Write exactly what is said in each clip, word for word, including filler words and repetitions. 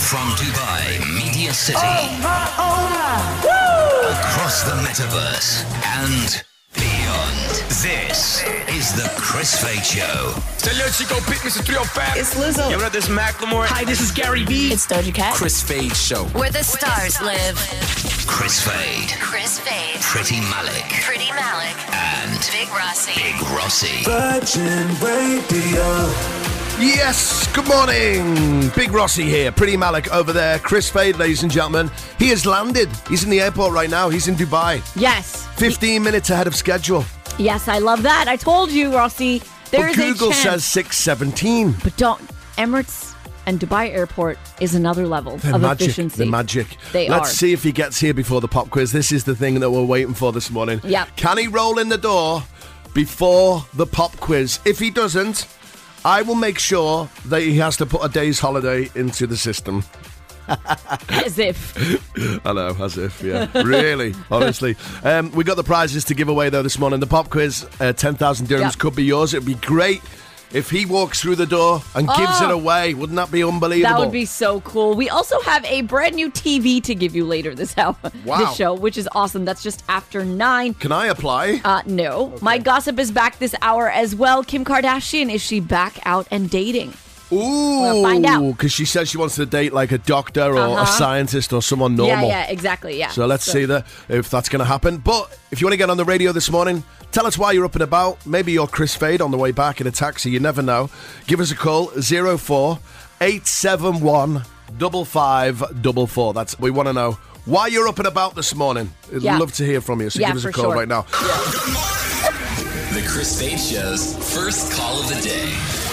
From Dubai, Media City, Oh, oh, oh. across the metaverse, and beyond. This is the Chris Fade Show. Tell your Chico pick Mister three oh five. It's Lizzo. Yo, what up, this is Macklemore. Hi, this is Gary Vee. It's Doja Cat. Chris Fade Show. Where the stars live. Chris Fade, Chris Fade. Pretty Malik, Pretty Malik. and Big Rossi. Big Rossi. Virgin Radio. Yes, good morning. Big Rossi here. Pretty Malik over there. Chris Fade, ladies and gentlemen. He has landed. He's in the airport right now. He's in Dubai. Yes. fifteen minutes ahead of schedule. Yes, I love that. I told you, Rossi. There's But Google a chance. says six seventeen. But don't. Emirates and Dubai Airport is another level They're of magic. efficiency. They're magic. They Let's are. see if he gets here before the pop quiz. This is the thing that we're waiting for this morning. Yep. Can he roll in the door before the pop quiz? If he doesn't, I will make sure that he has to put a day's holiday into the system. As if. I know, as if, yeah. Really, honestly. Um, we got the prizes to give away, though, this morning. The pop quiz, uh, ten thousand dirhams Yep. could be yours. It would be great if he walks through the door and gives Oh. it away. Wouldn't that be unbelievable? That would be so cool. We also have a brand new T V to give you later this hour, Wow. this show, which is awesome. That's just after nine. Can I apply? Uh, no. My gossip is back this hour as well. Kim Kardashian, is she back out and dating? Ooh, find out. because she says she wants to date like a doctor or a Uh-huh. scientist or someone normal. Yeah, yeah, exactly, yeah. So let's see that if that's going to happen. But if you want to get on the radio this morning, tell us why you're up and about. Maybe you're Chris Fade on the way back in a taxi. You never know. Give us a call, zero four eight seven one five five four four. That's we want to know why you're up and about this morning. I'd Yeah. love to hear from you. So Yeah, give us a for call sure. right now. The Chris Fade Show's first call of the day.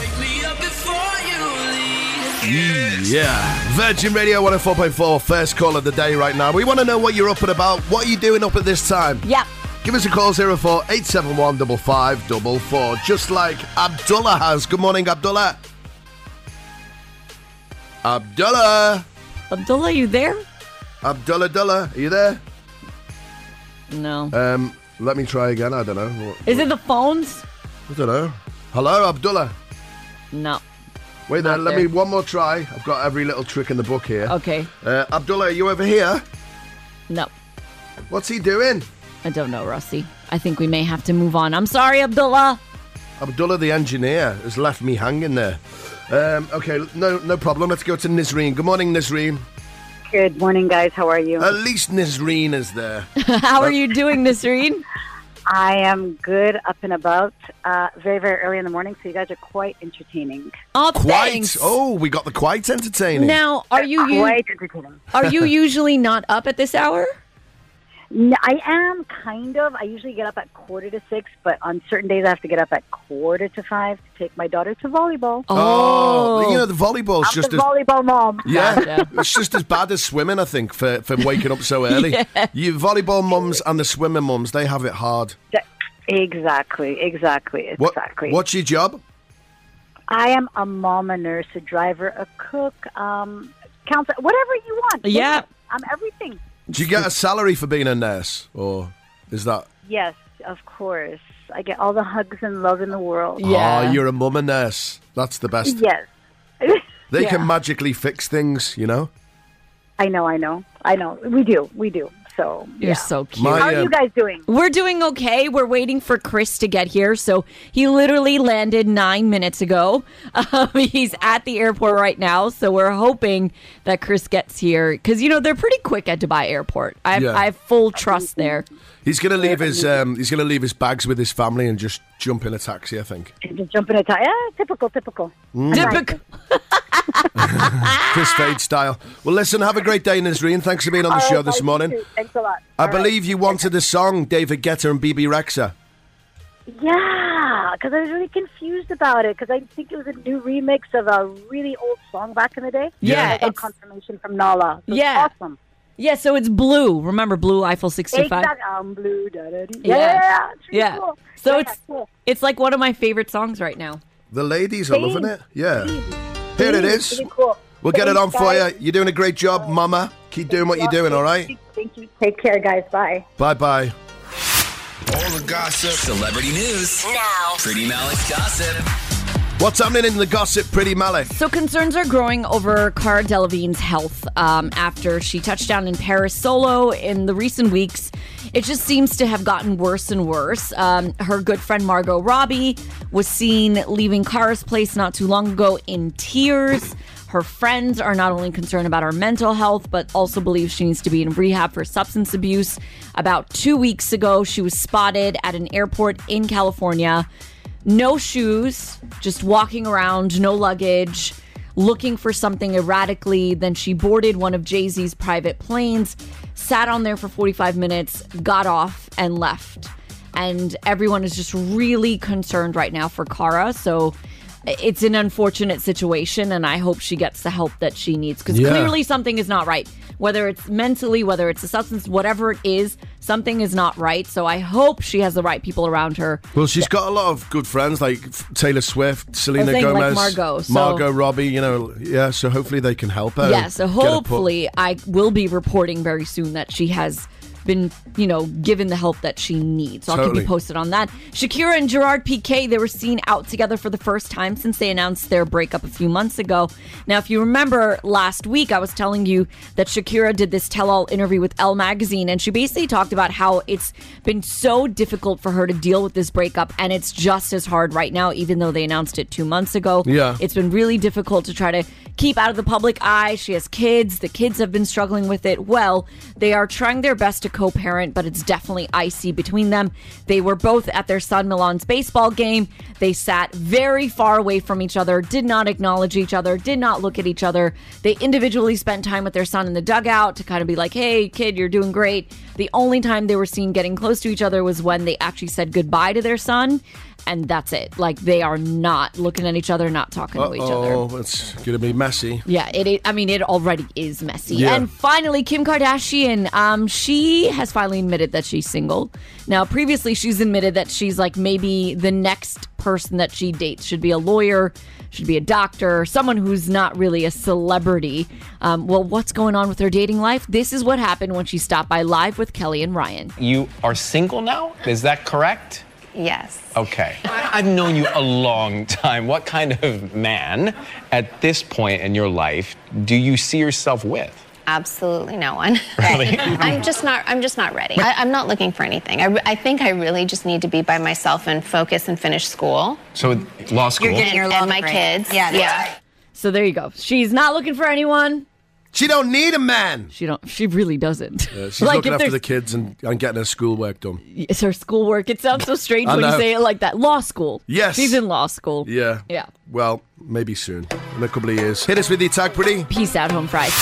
Yeah. Virgin Radio one oh four point four, first call of the day right now. We want to know what you're up and about. What are you doing up at this time? Yep. Give us a call, zero four eight seven one five five four four, just like Abdullah has. Good morning, Abdullah. Abdullah. Abdullah, you there? Abdullah, Dullah, are you there? No. Um, let me try again. I don't know. What, Is it the phones? I don't know. Hello, Abdullah. No. Wait there, Not let there. me one more try. I've got every little trick in the book here. Okay. Uh, Abdullah, are you over here? No. What's he doing? I don't know, Rossi. I think we may have to move on. I'm sorry, Abdullah. Abdullah, the engineer, has left me hanging there. Um, okay, no, no problem. Let's go to Nisreen. Good morning, Nisreen. Good morning, guys. How are you? At least Nisreen is there. How are you doing, Nisreen? I am good, up and about. Uh, very, very early in the morning, so you guys are quite entertaining. Oh, Quite. thanks. Oh, we got the quite entertaining. Now, are you u- Quite entertaining. are you usually not up at this hour? No, I am kind of. I usually get up at quarter to six, but on certain days I have to get up at quarter to five to take my daughter to volleyball. Oh, you know, the volleyball's I'm just the as... volleyball mom. Yeah, Gotcha. it's just as bad as swimming, I think, for, for waking up so early. Yeah. You volleyball mums and the swimming mums, they have it hard. Exactly, exactly, What, exactly. What's your job? I am a mom, a nurse, a driver, a cook, um, counselor, whatever you want. Yeah. I'm everything. Do you get a salary for being a nurse? Or is that... Yes, of course. I get all the hugs and love in the world. Yeah. Oh, you're a mum and nurse. That's the best. Yes. They Yeah. can magically fix things, you know? I know, I know, I know. We do, we do. So You're yeah. so cute. My- How are um, you guys doing? We're doing okay. We're waiting for Chris to get here. So he literally landed nine minutes ago. Um, he's at the airport right now. So we're hoping that Chris gets here. Because, you know, they're pretty quick at Dubai Airport. I have, Yeah. I have full trust there. He's gonna leave his um, he's gonna leave his bags with his family and just jump in a taxi, I think. Just jump in a tie. Yeah, typical, typical. Typical. Chris Fade style. Well, listen, have a great day, Nisreen. Thanks for being on the All show right, this guys, morning. you too. Thanks a lot. I All right. believe you wanted a song, David Guetta and B B Rexha. Yeah, because I was really confused about it because I think it was a new remix of a really old song back in the day. Yeah, I got it's- confirmation from Nala. So Yeah. it's awesome. Yeah, so it's Blue. Remember Blue Eiffel sixty-five? Exactly. I'm blue. Da, da, da. Yeah. Yeah, it's really Yeah. cool. So Yeah, it's cool. it's like one of my favorite songs right now. The ladies are Same. loving it. Yeah. Same. Here it Same. is. Really cool. We'll get it on Thanks, for you. guys. You're doing a great job, Mama. Keep doing what you're doing, all right? Thank you. Take care, guys. Bye. Bye-bye. All the gossip. Celebrity news. Now. Pretty Malik's gossip. What's happening in the gossip, Pretty Malik? So concerns are growing over Cara Delevingne's health um, after she touched down in Paris solo in the recent weeks. It just seems to have gotten worse and worse. Um, her good friend Margot Robbie was seen leaving Cara's place not too long ago in tears. Her friends are not only concerned about her mental health, but also believe she needs to be in rehab for substance abuse. About two weeks ago, she was spotted at an airport in California. No shoes, just walking around, no luggage, looking for something erratically. Then she boarded one of Jay-Z's private planes, sat on there for forty-five minutes, got off, and left. And everyone is just really concerned right now for Cara. So it's an unfortunate situation, and I hope she gets the help that she needs, because Yeah. clearly something is not right. Whether it's mentally, whether it's a substance, whatever it is, something is not right. So I hope she has the right people around her. Well, she's got a lot of good friends like Taylor Swift, Selena saying, like Gomez, Margot, so- Margot Robbie, you know, yeah, so hopefully they can help her. Yeah, so get her put- hopefully I will be reporting very soon that she has been, you know, given the help that she needs. So I'll keep Totally. you posted on that. Shakira and Gerard Piqué, they were seen out together for the first time since they announced their breakup a few months ago. Now, if you remember last week, I was telling you that Shakira did this tell-all interview with Elle Magazine, and she basically talked about how it's been so difficult for her to deal with this breakup, and it's just as hard right now, even though they announced it two months ago. Yeah. It's been really difficult to try to keep out of the public eye. She has kids. The kids have been struggling with it. Well, they are trying their best to co-parent, but it's definitely icy between them. They were both at their son Milan's baseball game. They sat very far away from each other, did not acknowledge each other, did not look at each other. They individually spent time with their son in the dugout to kind of be like, hey, kid, you're doing great. The only time they were seen getting close to each other was when they actually said goodbye to their son. And that's it. Like, they are not looking at each other, not talking to each other. Oh, it's going to be messy. Yeah, it is. I mean, it already is messy. Yeah. And finally, Kim Kardashian, um, she has finally admitted that she's single. Now, previously, she's admitted that she's like maybe the next person that she dates should be a lawyer, should be a doctor, someone who's not really a celebrity. Um, well, what's going on with her dating life? This is what happened when she stopped by Live with Kelly and Ryan. You are single now? Is that correct? Yes. Okay. I've known you a long time. What kind of man at this point in your life do you see yourself with? Absolutely no one. Really? I'm just not. I'm just not ready. I, I'm not looking for anything. I, I think I really just need to be by myself and focus and finish school. So, law school. You're getting your and my kids. Yeah. Yeah. So there you go. She's not looking for anyone. She don't need a man. She don't. She really doesn't. Yeah, she's Like, looking if after there's- the kids and, and getting her schoolwork done. It's her schoolwork. It sounds so strange I when you know. say it like that. Law school. Yes. She's in law school. Yeah. Yeah. Well, maybe soon. In a couple of years. Hit us with your tag, Pretty. Peace out, home fries.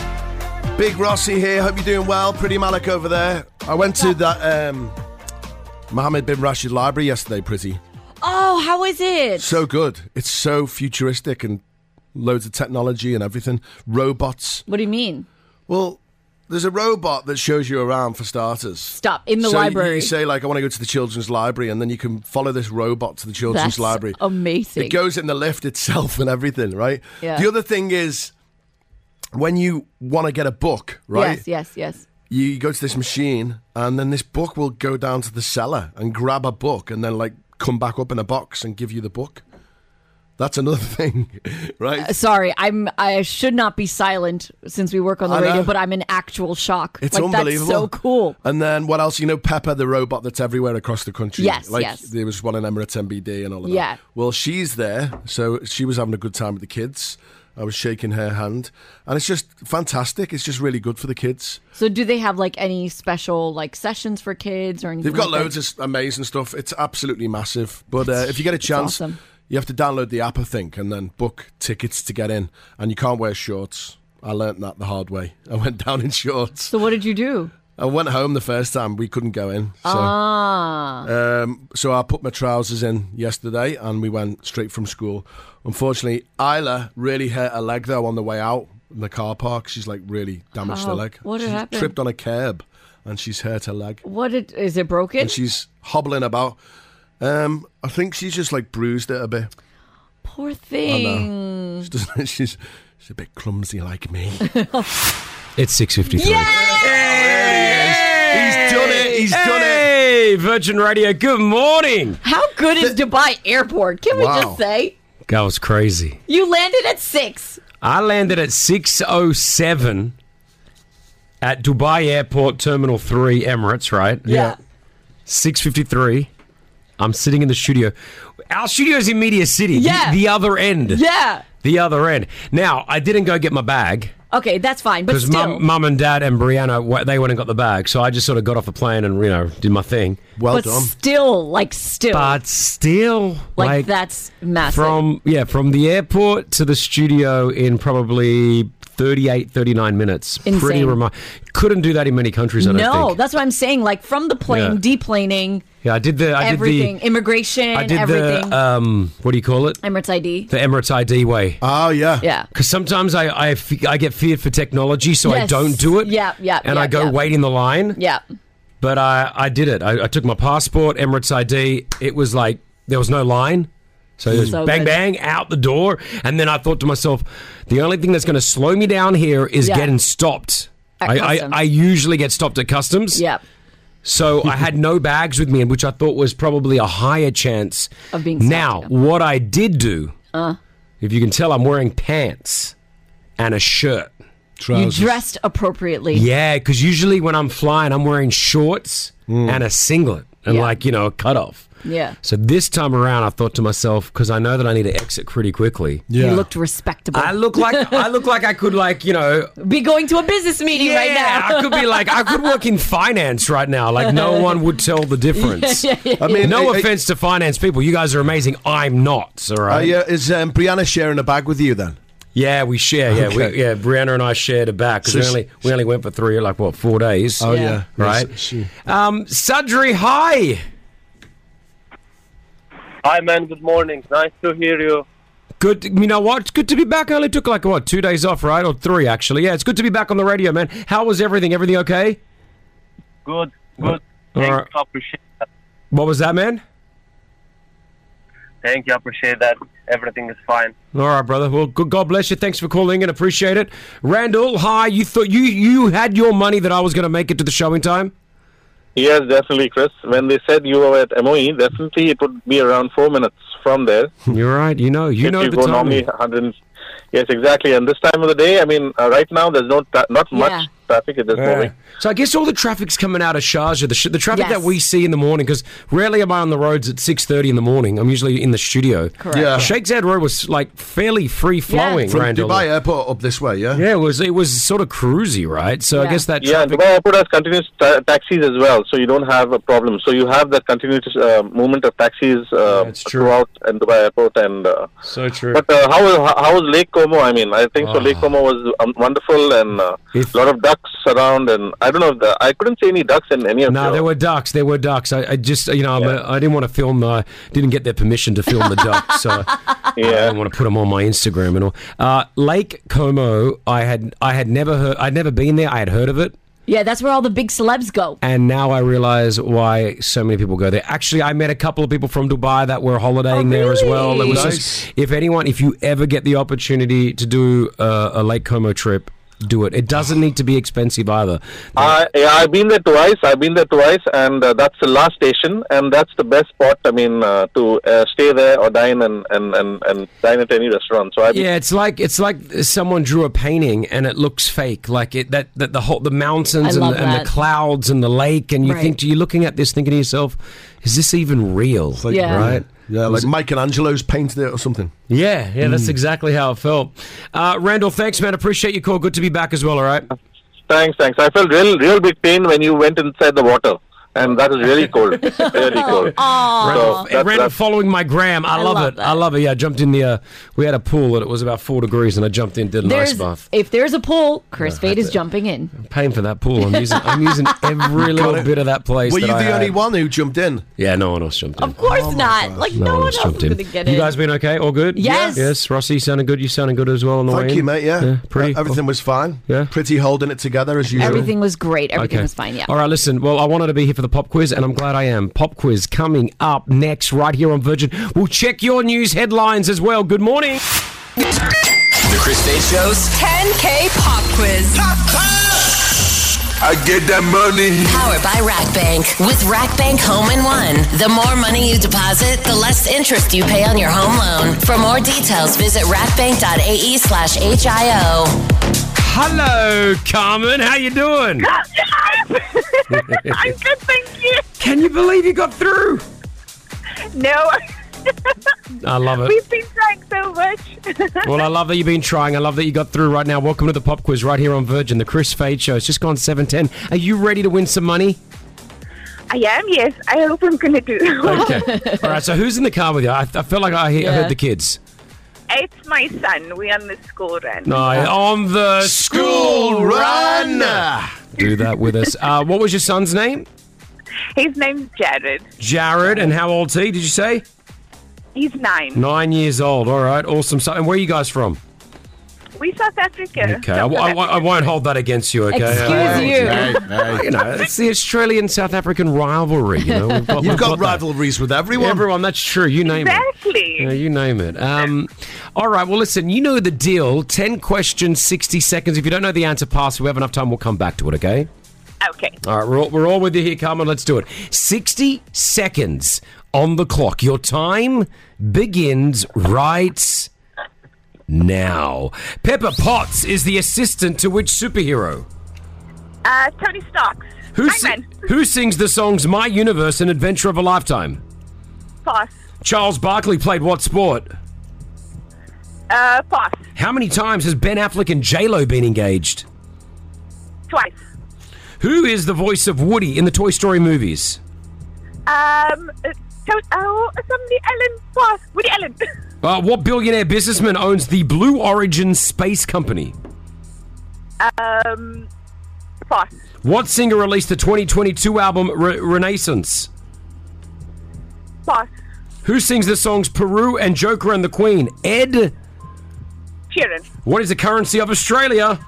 Big Rossi here. Hope you're doing well. Pretty Malik over there. I went to that um, Mohammed bin Rashid Library yesterday, Pretty. Oh, how is it? So good. It's so futuristic and loads of technology and everything. Robots. What do you mean? Well, there's a robot that shows you around for starters. Stop. In the so library. You say, like, I want to go to the children's library, and then you can follow this robot to the children's That's library. amazing. It goes in the lift itself and everything, right? Yeah. The other thing is, when you want to get a book, right? Yes, yes, yes. You go to this machine, and then this book will go down to the cellar and grab a book, and then, like, come back up in a box and give you the book. That's another thing, right? Sorry, I'm. I should not be silent since we work on the I radio, know. but I'm in actual shock. It's like, unbelievable. That's so cool. And then what else? You know, Pepper, the robot that's everywhere across the country. Yes, like, yes. There was one in Emirates M B D and all of Yeah. that. Well, she's there, so she was having a good time with the kids. I was shaking her hand, and it's just fantastic. It's just really good for the kids. So, do they have like any special like sessions for kids or anything? They've got like loads that? of amazing stuff. It's absolutely massive. But uh, That's- if you get a that's chance, awesome. you have to download the app, I think, and then book tickets to get in. And you can't wear shorts. I learnt that the hard way. I went down in shorts. So, what did you do? I went home the first time. We couldn't go in. So, Ah. um, so I put my trousers in yesterday, and we went straight from school. Unfortunately, Isla really hurt her leg, though, on the way out in the car park. She's, like, really damaged her Oh, leg. what She happened? tripped on a curb, and she's hurt her leg. What did, is it broken? And she's hobbling about. Um, I think she's just, like, bruised it a bit. Poor I thing. know. She doesn't, she's, she's a bit clumsy like me. It's six fifty-three. He's done it. He's done it. Hey, Virgin Radio, good morning. How good is Dubai Airport? Can we Wow. just say? That was crazy. You landed at six. I landed at six oh seven at Dubai Airport, Terminal three, Emirates, right? Yeah. six fifty-three. I'm sitting in the studio. Our studio's in Media City, Yeah. the, the other end. Yeah. The other end. Now, I didn't go get my bag. Okay, that's fine, but Because still. mum, mum and dad and Brianna, wa- they went and got the bag. So I just sort of got off the plane and, you know, did my thing. Well but done. still, like, still. But still, like, like, that's massive. from, yeah, from the airport to the studio in probably thirty-eight, thirty-nine minutes. Insane. Pretty remarkable. Couldn't do that in many countries, I don't no, think. that's what I'm saying. Like, from the plane, Yeah. deplaning, Yeah, I did the, I everything, did the, immigration, I did everything. the, um, what do you call it? Emirates I D. The Emirates I D way. Oh, yeah. Yeah. Because sometimes I, I, fe- I get feared for technology, so I Yes. don't do it. Yeah, yeah, And yeah, I go yeah. wait in the line. Yeah. But I, I did it. I, I took my passport, Emirates I D. It was like, there was no line. So it was So bang, good. bang, out the door. And then I thought to myself, the only thing that's going to slow me down here is Yeah. getting stopped. At I, I, customs. I usually get stopped at customs. Yeah. So I had no bags with me, which I thought was probably a higher chance. Of being stopped, Now, yeah. what I did do, Uh, if you can tell, I'm wearing pants and a shirt. you dressed appropriately. Yeah, because usually when I'm flying, I'm wearing shorts and a singlet and Yeah. like, you know, a cutoff. Yeah. So this time around, I thought to myself, because I know that I need to exit pretty quickly. You looked respectable. I look like I look like I could like you know Be going to a business meeting right yeah, now. I could be like I could work in finance right now. Like no one would tell the difference. Yeah, yeah, I mean, No uh, uh, offense to finance people, you guys are amazing. I'm not. All uh, right. yeah, is um, Brianna sharing a bag with you then? Yeah, we share. Yeah, Okay. we, yeah. Brianna and I shared a bag because So we she- only we only went for three, like what, four days. Oh, Yeah. yeah. Right. Yes, she- Um, Sadri, hi. Hi, man. Good morning. Nice to hear you. Good. You know what? It's good to be back. I only took like what two days off, right, or three actually. Yeah, it's good to be back on the radio, man. How was everything? Everything okay? Good, good. All Thank right. you. Appreciate that. What was that, man? Thank you. Appreciate that. Everything is fine. All right, brother. Well, good. God bless you. Thanks for calling in. Appreciate it. Randall, hi. You thought you you had your money that I was going to make it to the show in time? Yes, definitely, Chris. When they said you were at M O E, definitely it would be around four minutes from there. You're right. You know. You if know you the go time. normally one hundred. Yes, exactly. And this time of the day, I mean, uh, right now there's no tra- not Yeah. much traffic at this Yeah. moment. So I guess all the traffic's coming out of Sharjah. The, sh- the traffic Yes. that we see in the morning, because rarely am I on the roads at six thirty in the morning. I'm usually in the studio. Correct. Yeah. Sheikh Zayed Road was like fairly free flowing. From Randall. Dubai Airport up this way, yeah? Yeah, it was it was sort of cruisy, right? So I Yeah. guess that Yeah, traffic. Dubai Airport has continuous ta- taxis as well, so you don't have a problem. So you have that continuous uh, movement of taxis uh, That's true. throughout in Dubai Airport. And uh, So true. but uh, how was how was Lake Como? I mean, I think so. Lake Como was um, wonderful, and a uh, If- lot of ducks around. And I don't know if the, I couldn't see any ducks in any of No, your- there were ducks. There were ducks. I, I just, you know, I'm a, I didn't want to film. Uh, didn't get their permission to film the ducks, so I Yeah. didn't want to put them on my Instagram and all. Uh, Lake Como, I had, I had never heard. I'd never been there. I had heard of it, Yeah, that's where all the big celebs go. and now I realize why so many people go there. Actually, I met a couple of people from Dubai that were holidaying Oh, there as well. It really? was Nice. just, if anyone, if you ever get the opportunity to do uh, a Lake Como trip, do it. It doesn't need to be expensive either. I, yeah, I've been there twice. I've been there twice, and uh, that's the last station, and that's the best spot. I mean, uh, to uh, stay there or dine and, and, and, and dine at any restaurant. So I Yeah, it's like it's like someone drew a painting and it looks fake. Like it that, that the whole the mountains I and love the, and that. the clouds and the lake, and you Right. think you're looking at this, thinking to yourself, is this even real? Like, Yeah. Right. Yeah, like Michelangelo's painted it or something. Yeah, yeah, Mm. that's exactly how it felt. Uh, Randall, thanks, man. Appreciate your call. Good to be back as well. All right. Thanks, thanks. I felt real, real big pain when you went inside the water, and that was really cold, really cold. Randall, So that's, Randall that's, following my gram. I, I love, love it. that. I love it. Yeah, I jumped in the. Uh, we had a pool and it was about four degrees, and I jumped in, did an ice There's, bath. if there's a pool, Chris Fade is jumping in. I'm paying for that pool. I'm using. I'm using every little it. bit of that place. Were that you I the only had. one who jumped in? Yeah, no one else jumped in. Of course not. Like, no, No one one else else is jumped going in. to get You in. guys been okay? All good? Yes. Yes. Rossi sounding good. You sounding good as well on the way Thank in? you, mate, yeah. Yeah, pretty. Uh, everything was fine. Yeah. Pretty holding it together as usual. Everything was great. Everything Okay. was fine, yeah. All right, listen. Well, I wanted to be here for the pop quiz, and I'm glad I am. Pop quiz coming up next, right here on Virgin. We'll check your news headlines as well. Good morning. The Chris Fade Show's ten K Pop Quiz. I get that money. Powered by RackBank. With RackBank Home in One, the more money you deposit, the less interest you pay on your home loan. For more details, visit rackbank.ae slash HIO. Hello, Carmen. How you doing? I'm good, thank you. Can you believe you got through? No. I love it. We've been trying so much. Well, I love that you've been trying. I love that you got through right now. Welcome to the Pop Quiz right here on Virgin, the Chris Fade Show. It's just gone seven ten. Are you ready to win some money? I am, yes. I hope I'm going to do well. Okay. All right, so who's in the car with you? I, I felt like I, he- I Yeah. heard the kids. It's my son. We're on the school run. No, on the school run. Do that with us. Uh, what was your son's name? His name's Jared. Jared. And how old's he, did you say? He's nine. Nine years old. All right, awesome. So, and where are you guys from? We're South Africa. Okay, I, I, I won't hold that against you, okay? Excuse Uh, you. Hey, hey. You know, it's the Australian-South African rivalry, you know. We've got, You've we've got got that. rivalries with everyone. Everyone, that's true. You name it. Exactly. Yeah, you name it. Um, all right, well, listen, you know the deal. ten questions, sixty seconds. If you don't know the answer, pass. If we have enough time, we'll come back to it, okay? Okay. All right, we're all, we're all with you here, Carmen. Let's do it. sixty seconds on the clock. Your time begins right now. Pepper Potts is the assistant to which superhero? Uh, Tony Stark. Who, si- Iron Man. who sings the songs My Universe and Adventure of a Lifetime? Pass. Charles Barkley played what sport? Uh, pass. How many times has Ben Affleck and J-Lo been engaged? Twice. Who is the voice of Woody in the Toy Story movies? Um, uh, to- oh, somebody, Ellen. Pass. Woody Allen. Uh, what billionaire businessman owns the Blue Origin Space Company? um, pass. What singer released the twenty twenty-two album Re- Renaissance? Pass. Who sings the songs Peru and Joker and the Queen? Ed? Sheeran. What is the currency of Australia?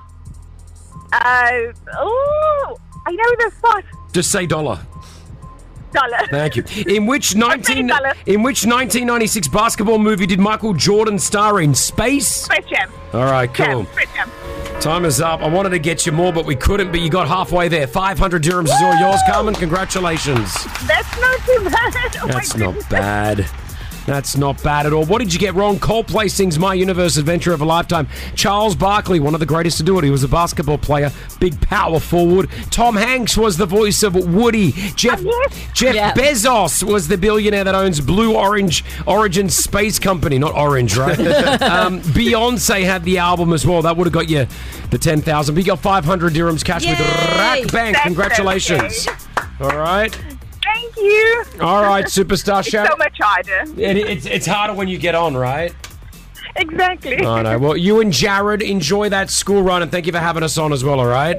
Uh, oh, I know this. Pass. Just say dollar. Dollar. Thank you. In which nineteen dollar. in which nineteen ninety-six basketball movie did Michael Jordan star in? Space? Space Jam. All right, cool. Jam. Space Jam. Time is up. I wanted to get you more, but we couldn't, but you got halfway there. five hundred dirhams is all yours, Carmen. Congratulations. That's not too bad. Oh my That's not goodness. bad. That's not bad at all. What did you get wrong? Coldplay sings My Universe Adventure of a Lifetime. Charles Barkley, one of the greatest to do it. He was a basketball player, big power forward. Tom Hanks was the voice of Woody. Jeff Jeff Yeah. Bezos was the billionaire that owns Blue Orange Origin Space Company. Not Orange, right? um, Beyonce had the album as well. That would have got you the ten thousand. But you got five hundred dirhams cash with Rack Bank. That's Congratulations. All right. Thank you. All right, superstar It's Sharon. so much harder. It, it's, it's harder when you get on, right? Exactly. I know. Well, you and Jared enjoy that school run, and thank you for having us on as well, all right?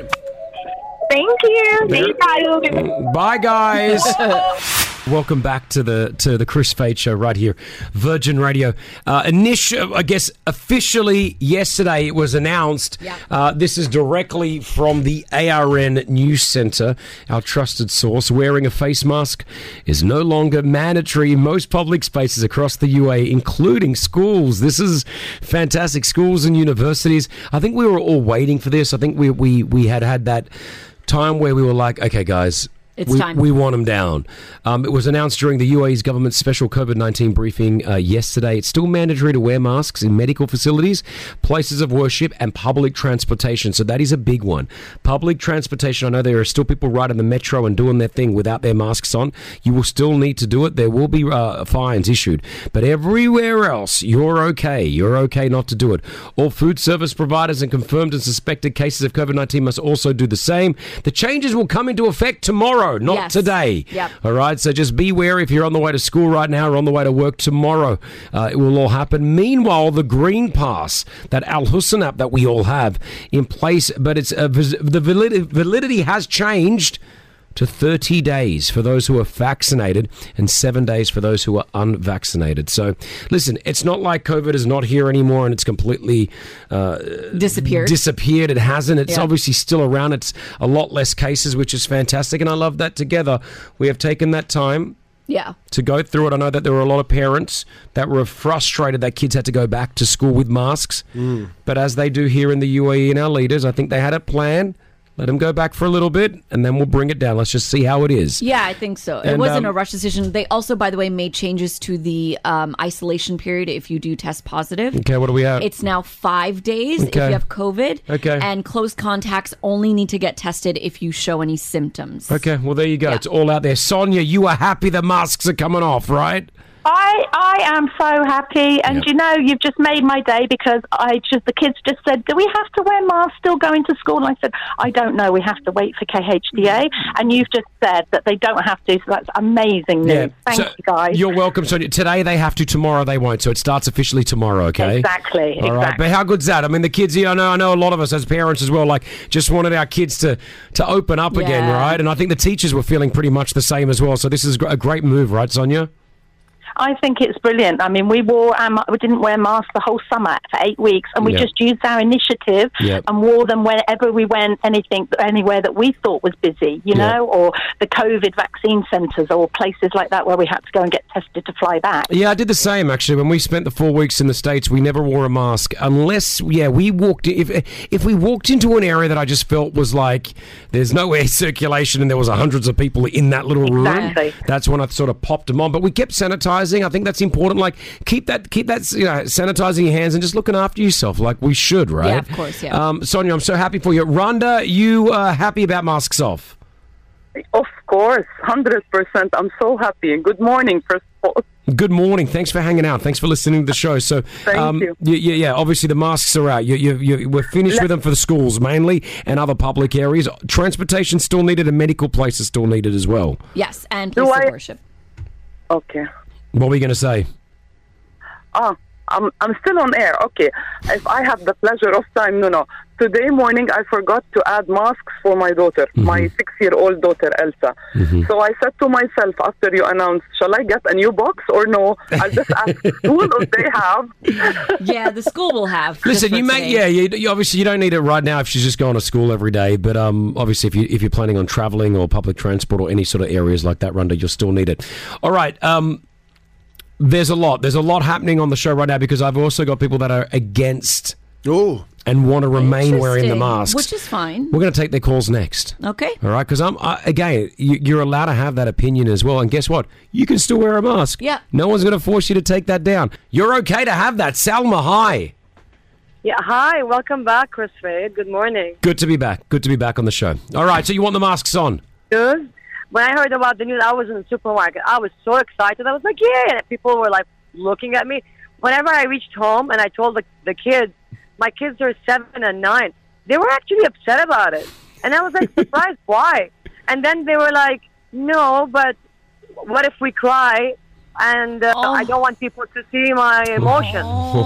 Thank you. Thank you, guys. Bye, guys. Welcome back to the to the Chris Fade Show right here, Virgin Radio. Uh, initial, I guess, officially yesterday it was announced. Yeah. Uh, this is directly from the A R N News Centre, our trusted source. Wearing a face mask is no longer mandatory in most public spaces across the U A E, including schools. This is fantastic. Schools and universities. I think we were all waiting for this. I think we we we had had that time where we were like, okay, guys. It's we, time. we want them down. Um, it was announced during the U A E's government's special COVID nineteen briefing uh, yesterday. It's still mandatory to wear masks in medical facilities, places of worship, and public transportation. So that is a big one. Public transportation, I know there are still people riding the metro and doing their thing without their masks on. You will still need to do it. There will be uh, fines issued. But everywhere else, you're okay. You're okay not to do it. All food service providers and confirmed and suspected cases of COVID nineteen must also do the same. The changes will come into effect tomorrow. Not Yes. today. Yep. All right, so just beware if you're on the way to school right now or on the way to work tomorrow. Uh, it will all happen. Meanwhile, the Green Pass, that Al Hussein app that we all have in place, but it's uh, vis- the validity, validity has changed to thirty days for those who are vaccinated and seven days for those who are unvaccinated. So, listen, it's not like COVID is not here anymore and it's completely uh, Disappeared. disappeared. It hasn't. It's Yeah. obviously still around. It's a lot less cases, which is fantastic. And I love that together we have taken that time Yeah. to go through it. I know that there were a lot of parents that were frustrated that kids had to go back to school with masks. But as they do here in the U A E and our leaders, I think they had a plan. Let them go back for a little bit, and then we'll bring it down. Let's just see how it is. Yeah, I think so. It And, wasn't um, a rush decision. They also, by the way, made changes to the um, isolation period if you do test positive. Okay, what are we at? It's now five days if Okay. you have COVID. Okay. And close contacts only need to get tested if you show any symptoms. Okay, well, there you go. It's all out there. Sonia, you are happy the masks are coming off, right? I I am so happy, and you know, you've just made my day because I just the kids just said, "Do we have to wear masks still going to school?" And I said, "I don't know. We have to wait for K H D A." And you've just said that they don't have to, so that's amazing news. Thank So, you, guys. You're welcome, Sonia. Today they have to, tomorrow they won't. So it starts officially tomorrow, okay? Exactly, All right, exactly. but how good's that? I mean, the kids here, I know, I know a lot of us as parents as well, like, just wanted our kids to, to open up again, Yeah. right? And I think the teachers were feeling pretty much the same as well. So this is a great move, right, Sonia? I think it's brilliant. I mean, we wore our, ma- we didn't wear masks the whole summer for eight weeks, and we Yeah. just used our initiative Yep. and wore them whenever we went, anything, anywhere that we thought was busy, you Yeah. know, or the COVID vaccine centres or places like that where we had to go and get tested to fly back. Yeah, I did the same actually. When we spent the four weeks in the States, we never wore a mask unless, yeah, we walked. If if we walked into an area that I just felt was like there's no air circulation and there was hundreds of people in that little room, Exactly. that's when I sort of popped them on. But we kept sanitizing. I think that's important. Like keep that, keep that, you know, sanitizing your hands and just looking after yourself, like we should, right? Yeah, of course, yeah. Um, Sonia, I'm so happy for you. Rhonda, you are happy about masks off? Of course, one hundred percent. I'm so happy. Good morning, first of all. Good morning. Thanks for hanging out. Thanks for listening to the show. So, Thank um, you. Yeah, yeah, yeah. Obviously, the masks are out. You, you, you, we're finished Let- with them for the schools mainly and other public areas. Transportation still needed, and medical places still needed as well. Yes, and Do place of I- worship. Okay. What were you going to say? Ah, I'm I'm still on air. Okay. If I have the pleasure of time, no, no. Today morning I forgot to add masks for my daughter, my six-year-old daughter Elsa. So I said to myself after you announced, shall I get a new box or no? I'll just ask school if they have. Yeah, the school will have. just Listen, for you may, today. yeah, you, you obviously you don't need it right now if she's just going to school every day. But um, obviously, if you if you're planning on traveling or public transport or any sort of areas like that, Rhonda, you'll still need it. All right. Um, there's a lot. There's a lot happening on the show right now because I've also got people that are against. Oh. And want to remain wearing the Interesting, masks, which is fine. We're going to take their calls next. Okay. All right, because I'm I, again, you, you're allowed to have that opinion as well. And guess what? You can still wear a mask. Yeah. No one's going to force you to take that down. You're okay to have that. Salma, hi. Yeah, hi. Welcome back, Chris Fade. Good morning. Good to be back. Good to be back on the show. All right, so you want the masks on? Dude, when I heard about the news, I was in the supermarket. I was so excited. I was like, yeah. And people were like looking at me. Whenever I reached home and I told the, the kids, my kids are seven and nine, they were actually upset about it. And I was like, surprised, why? And then they were like, no, but what if we cry? And uh, I don't want people to see my emotions.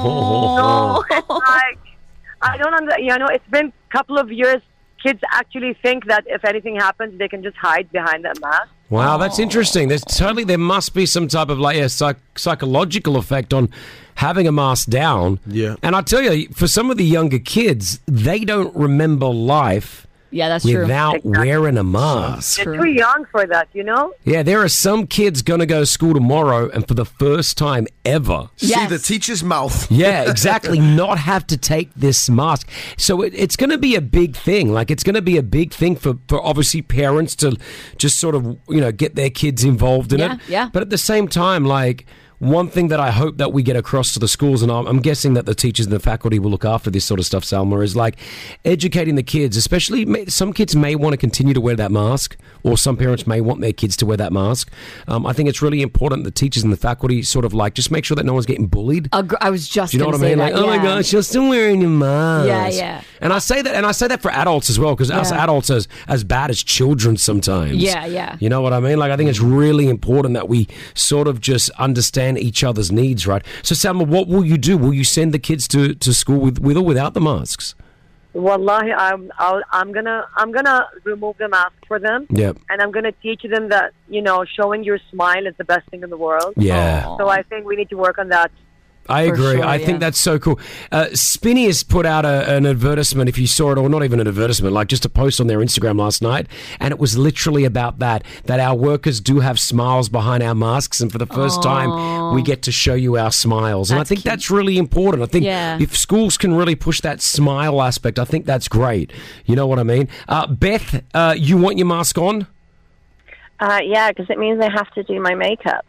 So it's like, I don't under, you know, it's been a couple of years. Kids actually think that if anything happens, they can just hide behind that mask. Wow, that's interesting. There's totally there must be some type of like a psych- psychological effect on having a mask down. Yeah. And I tell you, for some of the younger kids, they don't remember life Yeah, that's true. without Exactly. wearing a mask. They're too young for that, you know? Yeah, there are some kids going to go to school tomorrow and for the first time ever See the teacher's mouth. yeah, exactly. Not have to take this mask. So it, it's going to be a big thing. Like, it's going to be a big thing for, for obviously parents to just sort of, you know, get their kids involved in Yeah, it. yeah. But at the same time, like, one thing that I hope that we get across to the schools, and I'm, I'm guessing that the teachers and the faculty will look after this sort of stuff, Salma, is like educating the kids, especially may, some kids may want to continue to wear that mask, or some parents may want their kids to wear that mask. Um, I think it's really important that teachers and the faculty sort of like just make sure that no one's getting bullied. Agr- I was just Do you know gonna what I mean? say Like, that, oh my yeah. gosh, you're still wearing your mask. Yeah, yeah. And I say that, and I say that for adults as well, because us Yeah. adults are as, as bad as children sometimes. Yeah, yeah. You know what I mean? Like, I think it's really important that we sort of just understand each other's needs, right? So, Salma, what will you do? Will you send the kids to, to school with, with or without the masks? Wallahi, I'm I'll, I'm gonna I'm gonna remove the mask for them. Yep. And I'm gonna teach them that, you know, showing your smile is the best thing in the world. Yeah. So I think we need to work on that I For agree. sure, I yeah. think that's so cool. Uh, Spinny has put out a, an advertisement, if you saw it, or not even an advertisement, like just a post on their Instagram last night, and it was literally about that, that our workers do have smiles behind our masks, and for the first Aw. time, we get to show you our smiles. And I think that's really important. I think Yeah. if schools can really push that smile aspect, I think that's great. You know what I mean? Uh, Beth, uh, you want your mask on? Uh, yeah, because it means I have to do my makeup.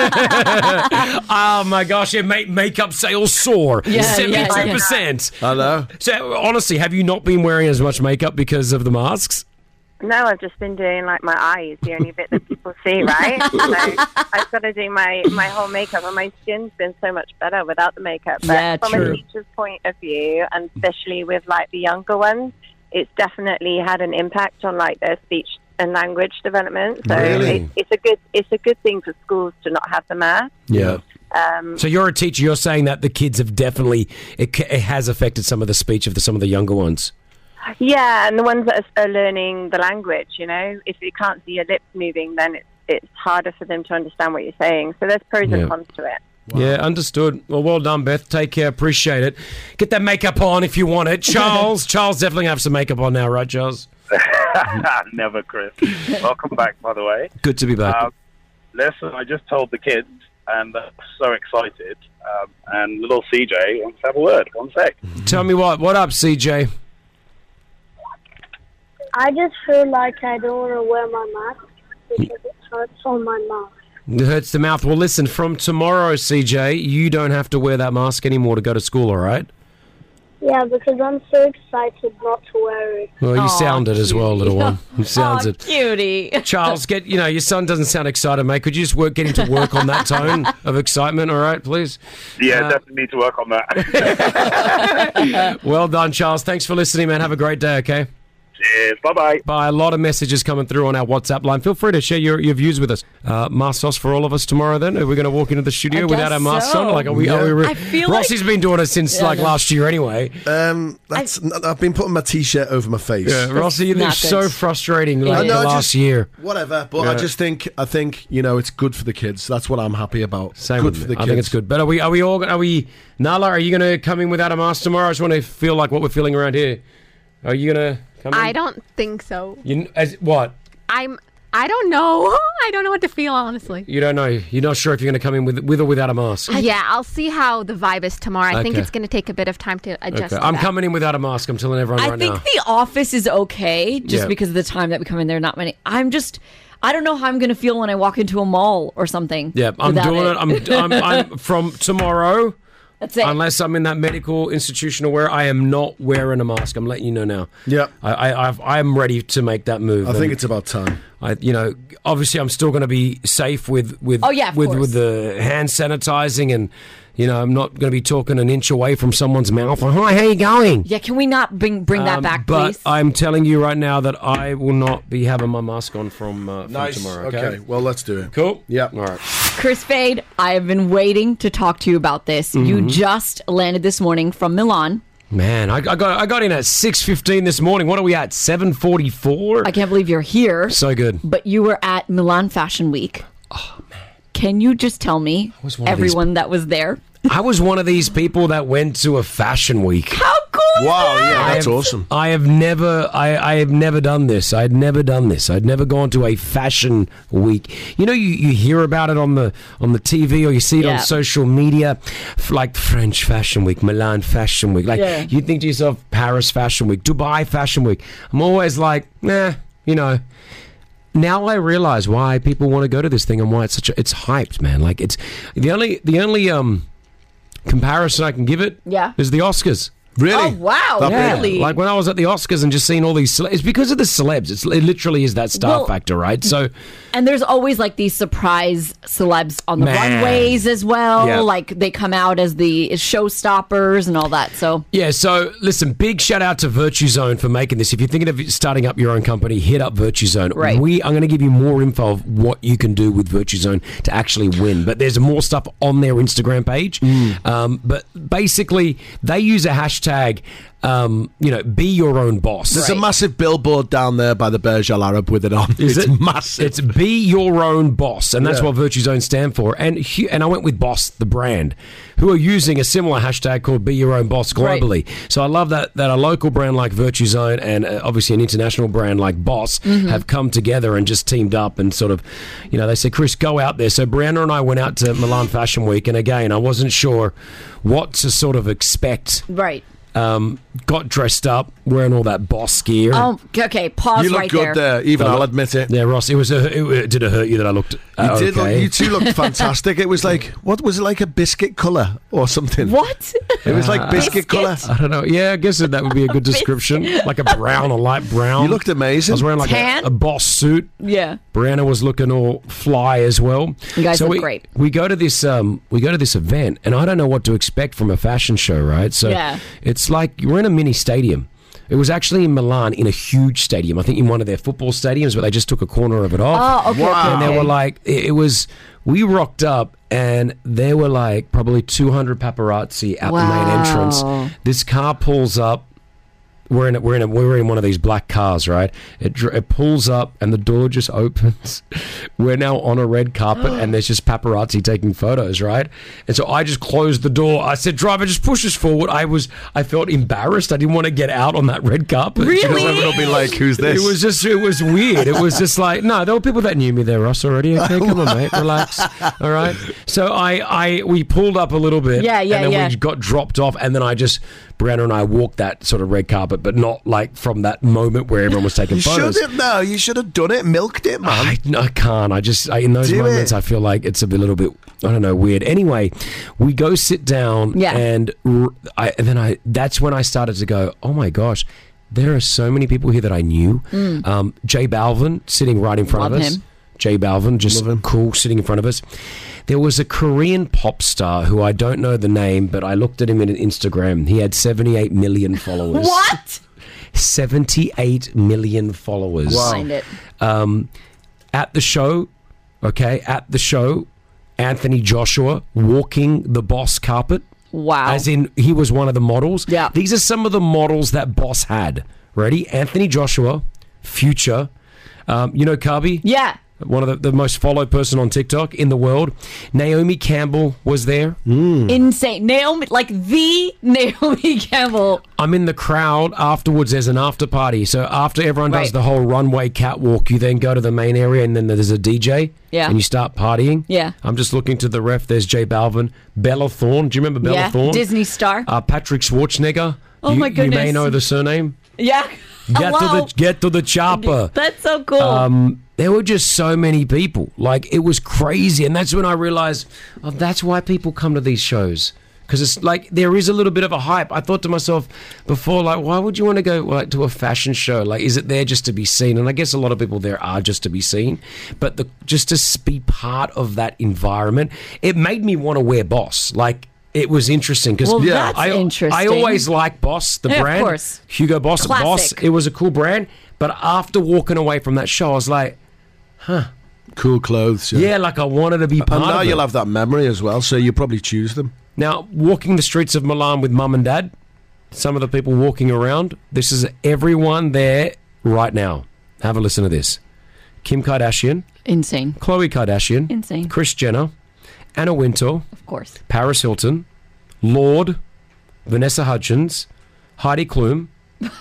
Oh my gosh, yeah, make, makeup sales soar. Yeah, seventy-two percent. I know. So, honestly, have you not been wearing as much makeup because of the masks? No, I've just been doing like my eyes, the only bit that people see, right? So I've got to do my, my whole makeup, and my skin's been so much better without the makeup. But Yeah, from true. a teacher's point of view, and especially with like the younger ones, it's definitely had an impact on like their speech and language development. So Really? it, it's a good it's a good thing for schools to not have the mask. Yeah. Um, So you're a teacher. You're saying that the kids have definitely it, ca- it has affected some of the speech of the, some of the younger ones. Yeah, and the ones that are, are learning the language, you know, if you can't see your lips moving, then it's it's harder for them to understand what you're saying. So there's pros Yeah. and cons to it. Yeah, understood. Well, well done, Beth. Take care. Appreciate it. Get that makeup on if you want it. Charles, Charles definitely have some makeup on now, right, Charles? Never, Chris. Welcome back, by the way. Good to be back. Um, listen, I just told the kids, and they're so excited. Um, and little C J wants to have a word. One sec. Tell me what. What up, C J? I just feel like I don't want to wear my mask because it hurts on my mouth. It hurts the mouth. Well, listen, from tomorrow, C J, you don't have to wear that mask anymore to go to school, all right? Yeah, because I'm so excited not to wear it. Well, you Aw, sound it as well, little one. You sounds Aw, it. cutie. Charles, get you know your son doesn't sound excited, mate. Could you just work get him to work on that tone of excitement? All right, please. Yeah, Uh, definitely need to work on that. Well done, Charles. Thanks for listening, man. Have a great day. Okay. Cheers. Bye-bye. Bye. A lot of messages coming through on our WhatsApp line. Feel free to share your, your views with us. Uh, masks off for all of us tomorrow. Then are we going to walk into the studio I without guess our masks so. on? Like, are we? Yeah. Are we re- I feel Rossi's like- been doing it since Yeah, like no. last year, anyway. Um, that's I've been putting my t-shirt over my face. Yeah, Rossi, not it's good. so frustrating. It Like is. the I last just- year. Whatever, but Yeah. I just think I think you know it's good for the kids. That's what I'm happy about. Same good with for me. the I kids. think it's good. But are we? Are we all? Are we? Nala, are you going to come in without a mask tomorrow? I just want to feel like what we're feeling around here. Are you going to come in? I don't think so. You, as, what? I'm. I don't know. I don't know what to feel, honestly. You don't know. You're not sure if you're going to come in with with or without a mask. Yeah, I'll see how the vibe is tomorrow. I think Okay. it's going to take a bit of time to adjust. Okay. to I'm that. coming in without a mask. I'm telling everyone I right think now. the office is okay just Yeah. because of the time that we come in there. Not many. I'm just. I don't know how I'm going to feel when I walk into a mall or something. Yeah, I'm without doing it. I'm, I'm, I'm from tomorrow. That's it. Unless I'm in that medical institution or where I am not wearing a mask. I'm letting you know now. Yeah. I, I, I've, I'm ready to make that move. I think And it's about time. I, you know, obviously I'm still going to be safe with with Oh, yeah, of with course. with the hand sanitizing, and you know I'm not going to be talking an inch away from someone's mouth. Hi, how you going? Yeah, can we not bring bring that Um, back, but please? I'm telling you right now that I will not be having my mask on from, uh, from Nice. tomorrow. Okay. Okay? Well, let's do it. Cool. Yeah. All right. Chris Fade, I have been waiting to talk to you about this. You Mhm. just landed this morning from Milan. Man, I, I got I got in at six fifteen this morning. What are we at? seven forty-four? I can't believe you're here. So good. But you were at Milan Fashion Week. Oh, man. Can you just tell me was one of everyone that was there? I was one of these people that went to a fashion week. How cool is Wow, that? yeah, I that's have- awesome. I have never, I, I have never done this. I'd never done this. I'd never gone to a fashion week. You know, you, you hear about it on the on the T V or you see it Yeah. on social media, f- like French Fashion Week, Milan Fashion Week. Like Yeah. you think to yourself, Paris Fashion Week, Dubai Fashion Week. I'm always like, nah, you know. Now I realize why people want to go to this thing and why it's such a, it's hyped, man. Like it's the only the only um comparison I can give it Yeah. is the Oscars. Really? Oh, wow. Yeah, Really? like when I was at the Oscars and just seeing all these, cele- it's because of the celebs. It's, it literally is that star Well- factor, right? So, And there's always like these surprise celebs on the Man. runways as well. Yeah. Like they come out as the showstoppers and all that. So yeah, so listen, big shout out to Virtue Zone for making this. If you're thinking of starting up your own company, hit up Virtue Zone. Right. We, I'm going to give you more info of what you can do with Virtue Zone to actually win. But there's more stuff on their Instagram page. Um, but basically, they use a hashtag um, you know, be your own boss. There's a massive billboard down there by the Burj Al Arab with it on. Is it's it? massive. It's be your own boss, and that's Yeah. what Virtue Zone stand for. And hu- and I went with Boss, the brand, who are using a similar hashtag called Be Your Own Boss globally. So I love that that a local brand like Virtue Zone and uh, obviously an international brand like Boss Mm-hmm. have come together and just teamed up and sort of, you know, they said, Chris, go out there. So Brianna and I went out to Milan Fashion Week, and again, I wasn't sure what to sort of expect. Right. Um, got dressed up, wearing all that Boss gear. Oh, okay. Pause You look right good there. there. Even I I'll look- admit it. Yeah, Ross, it was a, it, it did it hurt you that I looked uh, You did. Look, okay? you two looked fantastic. It was like, what was it, like a biscuit colour or something? What? It was like Uh, biscuit colour. I don't know. Yeah, I guess that would be a good description. Like a brown, a light brown. You looked amazing. I was wearing like a, Tan? a Boss suit. Yeah. Brianna was looking all fly as well. You guys so look we, great. We go to this um we go to this event, and I don't know what to expect from a fashion show, right? So Yeah. it's like we're in a mini stadium. It was actually in Milan in a huge stadium. I think in one of their football stadiums, but they just took a corner of it off. Oh, okay, okay, And they okay. were like, it, it was. We rocked up, and there were like probably two hundred paparazzi at the main Wow. entrance. This car pulls up. We're in a, we're in a, we're in one of these black cars, right? It, dr- it pulls up and the door just opens. We're now on a red carpet and there's just paparazzi taking photos, right? And so I just closed the door. I said, "Driver, just push us forward." I was I felt embarrassed. I didn't want to get out on that red carpet. Really? Because everyone will be like, who's this? It was just it was weird. It was just like, no, there were people that knew me there, Ross, already. Okay, come on, mate, relax. All right. So I I we pulled up a little bit. Yeah, yeah, and then yeah. we got dropped off, and then I just Brianna and I walked that sort of red carpet, but not like from that moment where everyone was taking You photos. should have, no, you should have done it, milked it, man. I, I can't. I just I, in those Do moments it. I feel like it's a bit- little bit I don't know weird. Anyway, we go sit down, Yeah. and r- I and then I that's when I started to go, oh my gosh, there are so many people here that I knew. Mm. Um, Jay Balvin sitting right in front Love of us. him. Jay Balvin, just cool, sitting in front of us. There was a Korean pop star who I don't know the name, but I looked at him in Instagram. He had seventy-eight million followers. What? seventy-eight million followers. Find it. Um, at the show, okay, at the show, Anthony Joshua walking the Boss carpet. Wow. As in, he was one of the models. Yeah. These are some of the models that Boss had. Ready? Anthony Joshua, Future. Um, you know Kabi? Yeah. One of the, the most followed person on TikTok in the world. Naomi Campbell was there. Insane. Naomi, like the Naomi Campbell. I'm in the crowd afterwards. There's an after party. So after everyone does Right. the whole runway catwalk, you then go to the main area, and then there's a D J. Yeah. And you start partying. Yeah. I'm just looking to the ref. There's Jay Balvin, Bella Thorne. Do you remember Bella Yeah. Thorne? Disney star. Uh, Patrick Schwarzenegger. Oh, you, my You may goodness. know the surname. Yeah. Get wow. to the get to the chopper. That's so cool. Um, there were just so many people. Like, it was crazy. And that's when I realized, oh, that's why people come to these shows. Because it's like, there is a little bit of a hype. I thought to myself before, like, why would you want to go like to a fashion show? Like, is it there just to be seen? And I guess a lot of people there are just to be seen. But the, just to s- be part of that environment, it made me want to wear Boss. Like, it was interesting because Well, that's I, interesting. I always like Boss, the Yeah, of brand. course. Hugo Boss, Classic. Boss. It was a cool brand. But after walking away from that show, I was like, huh. Cool clothes. Yeah, like I wanted to be part And now of it. you'll have that memory as well, so you probably choose them. Now, walking the streets of Milan with mum and dad, some of the people walking around, this is everyone there right now. Have a listen to this. Kim Kardashian. Insane. Khloe Kardashian. Insane. Kris Jenner. Anna Wintour. Of course. Paris Hilton. Lorde. Vanessa Hudgens. Heidi Klum.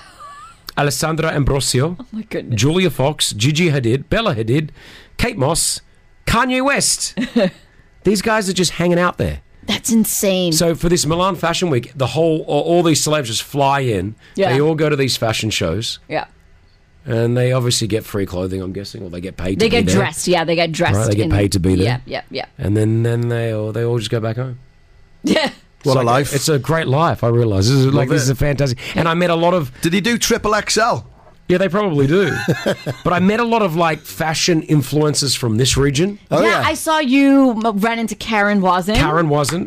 Alessandra Ambrosio. Oh my goodness. Julia Fox. Gigi Hadid. Bella Hadid. Kate Moss. Kanye West. These guys are just hanging out there. That's insane. So for this Milan Fashion Week, the whole all, all these celebs just fly in. Yeah. They all go to these fashion shows, Yeah. and they obviously get free clothing. I'm guessing, or they get paid. They to get be there. dressed. Yeah, they get dressed. Right, they get in- paid to be there. Yeah, yeah, yeah. And then then they all they all just go back home. Yeah. What It's a like- life. It's a great life. I realise this is like Love this is it. a fantastic. And I met a lot of. Did he do triple X L? Yeah, they probably do. But I met a lot of like fashion influencers from this region. Oh, yeah, I saw you m- run into Karen Wasn't. Karen wasn't.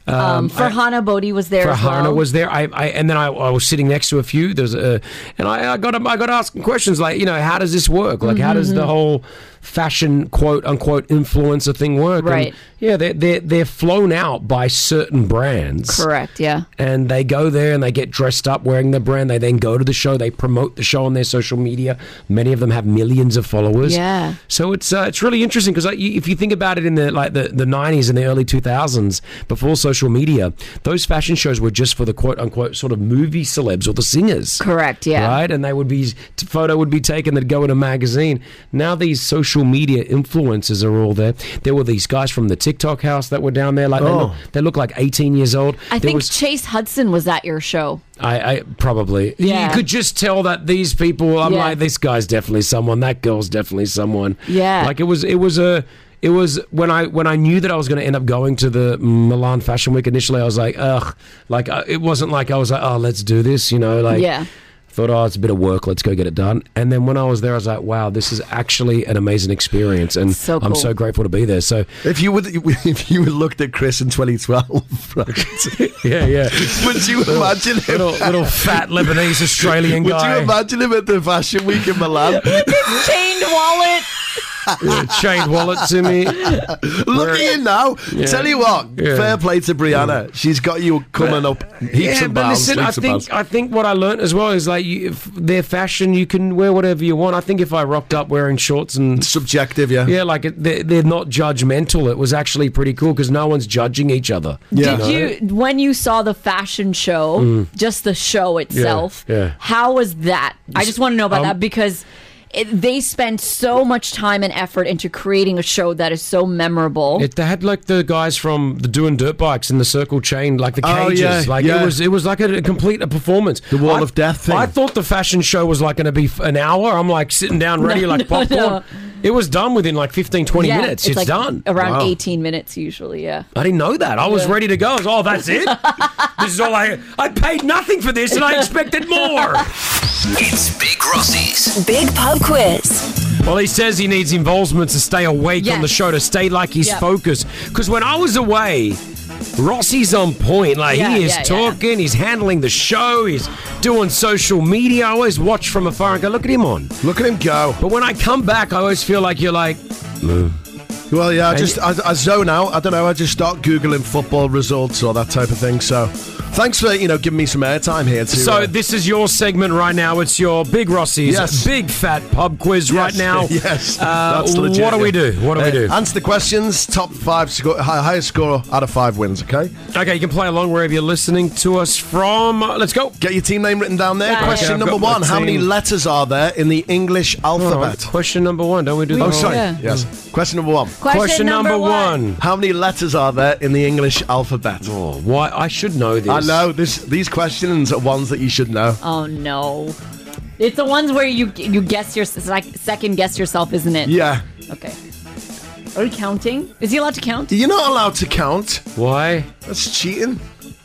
Um, Farhana Bodhi was there as Farhana well. was there. I, I and then I, I was sitting next to a few. There's a, and I, I got I got asking questions like, you know, how does this work? Like, how does the Mhm. whole fashion quote unquote influencer thing work? Right. And yeah, they're they're they're flown out by certain brands. Correct. Yeah. And they go there and they get dressed up wearing the brand. They then go to the show. They promote the show on their social media. Many of them have millions of followers. Yeah. So it's uh, it's really interesting because like, you- if you think about it in the like the, the nineties and the early two thousands, before social media, those fashion shows were just for the quote unquote sort of movie celebs or the singers. Correct. Yeah. Right, and they would be t- photo would be taken that'd go in a magazine. Now these social media influencers are all there. There were these guys from the TikTok house that were down there. Like they, Oh. look, they look like eighteen years old. I There think was- Chase Hudson was at your show. I, I probably. Yeah. You could just tell that these people. I'm Yeah. like, this guy's definitely someone. That girl's definitely someone. Yeah. Like it was. It was a. It was when I when I knew that I was going to end up going to the Milan Fashion Week initially. I was like, ugh. Like uh, it wasn't like I was like, oh, let's do this. You know, like. Yeah. Thought, oh, it's a bit of work. Let's go get it done. And then when I was there, I was like, wow, this is actually an amazing experience, and So I'm cool. so grateful to be there. So If you would, if you had looked at Chris in twenty twelve, right? yeah, yeah. Would you imagine him? Little, little fat Lebanese Australian Would guy. you imagine him at the Fashion Week in Milan? With his chained wallet. Yeah, chained wallet to me. Look at you now. Yeah. Tell you what, Yeah. fair play to Brianna. She's got you coming up heaps yeah, of but bounds. listen, I leaps of think bounds. I think what I learnt as well is like you, if their fashion, you can wear whatever you want. I think if I rocked up wearing shorts and subjective, yeah, yeah, like it, they're, they're not judgmental. It was actually pretty cool because no one's judging each other. Did know? you, when you saw the fashion show, Mm. just the show itself, yeah. how was that? I just want to know about Um, that because it, they spend so much time and effort into creating a show that is so memorable. It, they had like the guys from the doing dirt bikes in the circle chain, like the Oh, cages. yeah, like yeah. it was, it was like a, a complete a performance. The Wall of Death thing. I thought the fashion show was like going to be f- an hour. I'm like sitting down ready No, like no, popcorn. no. It was done within like fifteen, twenty Yeah, minutes. It's, like done. Around Wow. eighteen minutes usually, yeah. I didn't know that. I was Yeah. ready to go. I was, oh, that's it? This is all I... I paid nothing for this and I expected more. It's Big Rossi's Big Pub Quiz. Well, he says he needs involvement to stay awake on the Yes. show, to stay like he's Yep. focused. Because when I was away, Rossi's on point. Like, Yeah, he is yeah, yeah. talking, he's handling the show, he's doing social media. I always watch from afar and go, look at him on. Look at him go. But when I come back, I always feel like you're like... "Mm." Well, yeah, I And just I, I zone out. I don't know. I just start googling football results or that type of thing. So, thanks for you know giving me some airtime here. To, So uh, this is your segment right now. It's your Big Rossi's Yes. Big Fat Pub Quiz right Yes, now. Yes, Uh, that's legit, what do we yeah. do? What do we Uh, do? Answer the questions. Top five, score, hi- highest score out of five wins. Okay. Okay, you can play along wherever you're listening to us from. Uh, let's go. Get your team name written down there. Okay, Question I've number got my one: How many team. letters are there in the English alphabet? Oh, question number one. Don't we do Oh, that? sorry. Yeah. Yes. Question number one. Question Question number number one. one. How many letters are there in the English alphabet? Oh, why? I should know this. I know this. These questions are ones that you should know. Oh no. It's the ones where you you guess your like second guess yourself, isn't it? Yeah. Okay. Are you counting? Is he allowed to count? You're not allowed to count. Why? That's cheating.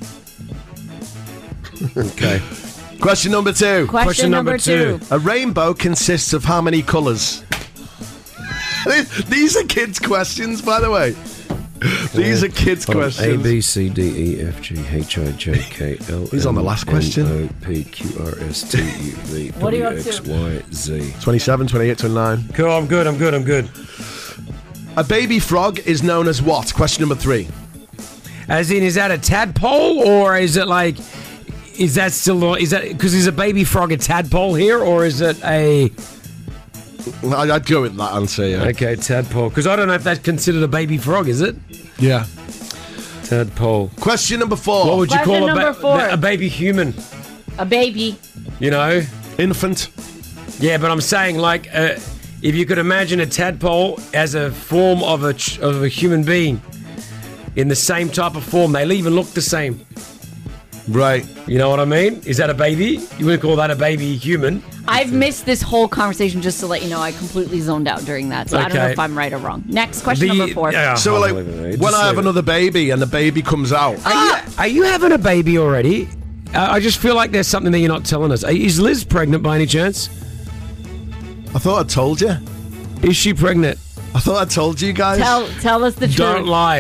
Okay. Question number two. Question Question number number two. two. A rainbow consists of how many colours? These are kids' questions, by the way. These are kids' Hold on. questions. A, B, C, D, E, F, G, H, I, J, K, L, He's on the last question. N, O, P, Q, R, S, T, U, V, What are you W, up X, to? Y, Z. twenty-seven, twenty-eight, twenty-nine. Cool, I'm good, I'm good, I'm good. A baby frog is known as what? Question number three. As in, is that a tadpole, or is it like, is that still, is that, because is a baby frog a tadpole here, or is it a... I- I'd go with that answer, yeah. Okay, tadpole. Because I don't know if that's considered a baby frog, is it? Yeah. Tadpole. Question number four. What would you Question call a, number ba- four. a baby human? A baby. You know? Infant. Yeah, but I'm saying, like, uh, if you could imagine a tadpole as a form of a, ch- of a human being in the same type of form, they'll even look the same. Right. You know what I mean? Is that a baby? You wouldn't call that a baby human. I've missed this whole conversation just to let you know I completely zoned out during that. So I don't know Okay. if I'm right or wrong. Next, question The- number four. yeah. So, I'll like, believe it, mate. when Just I have leave it. another baby and the baby comes out, Are, you, are you having a baby already? Uh, I just feel like there's something that you're not telling us. Is Liz pregnant by any chance? I thought I told you. Is she pregnant? I thought I told you guys. Tell tell us the truth. Don't lie.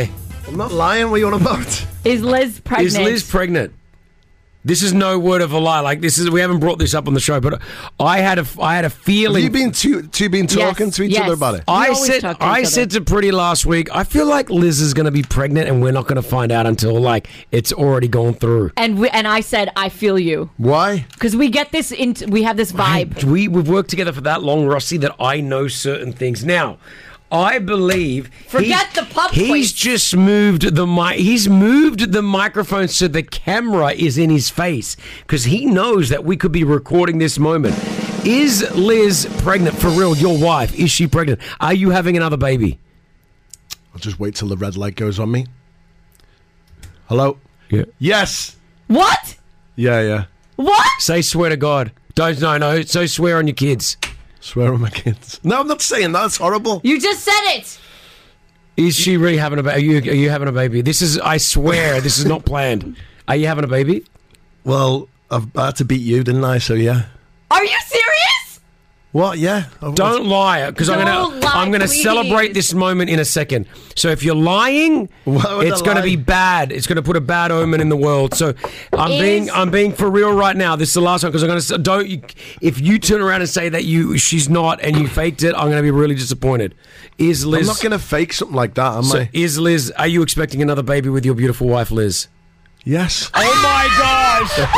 I'm not lying. What are you on about? Is Liz pregnant? Is Liz pregnant? This is no word of a lie. Like this is, we haven't brought this up on the show, but I had a, I had a feeling. Have you been two, two been talking Yes, to each yes. other about it? We I always said, talk to I each said other. to Pretty last week. I feel like Liz is going to be pregnant, and we're not going to find out until like it's already gone through. And we, and I said, I feel you. Why? Because we get this, into, we have this vibe. We we've worked together for that long, Rossi, that I know certain things now. I believe. Forget he's- the pub He's quiz. just moved the mic. He's moved the microphone so the camera is in his face because he knows that we could be recording this moment. Is Liz pregnant for real? Your wife, is she pregnant? Are you having another baby? I'll just wait till the red light goes on me. Hello? Yeah. Yes. What? Yeah, yeah. What? Say swear to God. Don't no no. So swear on your kids. Swear on my kids. No, I'm not saying that. It's horrible. You just said it. Is she really having a baby? Are you, are you having a baby? This is, I swear, this is not planned. Are you having a baby? Well, I've, I had to beat you, didn't I? So yeah. Are you serious? What? Yeah. Don't lie, because I'm Don't gonna lie, I'm gonna please. celebrate this moment in a second. So if you're lying, Why would it's I gonna lie? be bad. It's gonna put a bad omen in the world. So I'm Is- being I'm being for real right now. This is the last one because I'm gonna s- don't. You, if you turn around and say that you she's not and you faked it, I'm gonna be really disappointed. Is Liz? I'm not going to fake something like that, am so I? is Liz? Are you expecting another baby with your beautiful wife, Liz? Yes. Oh my gosh!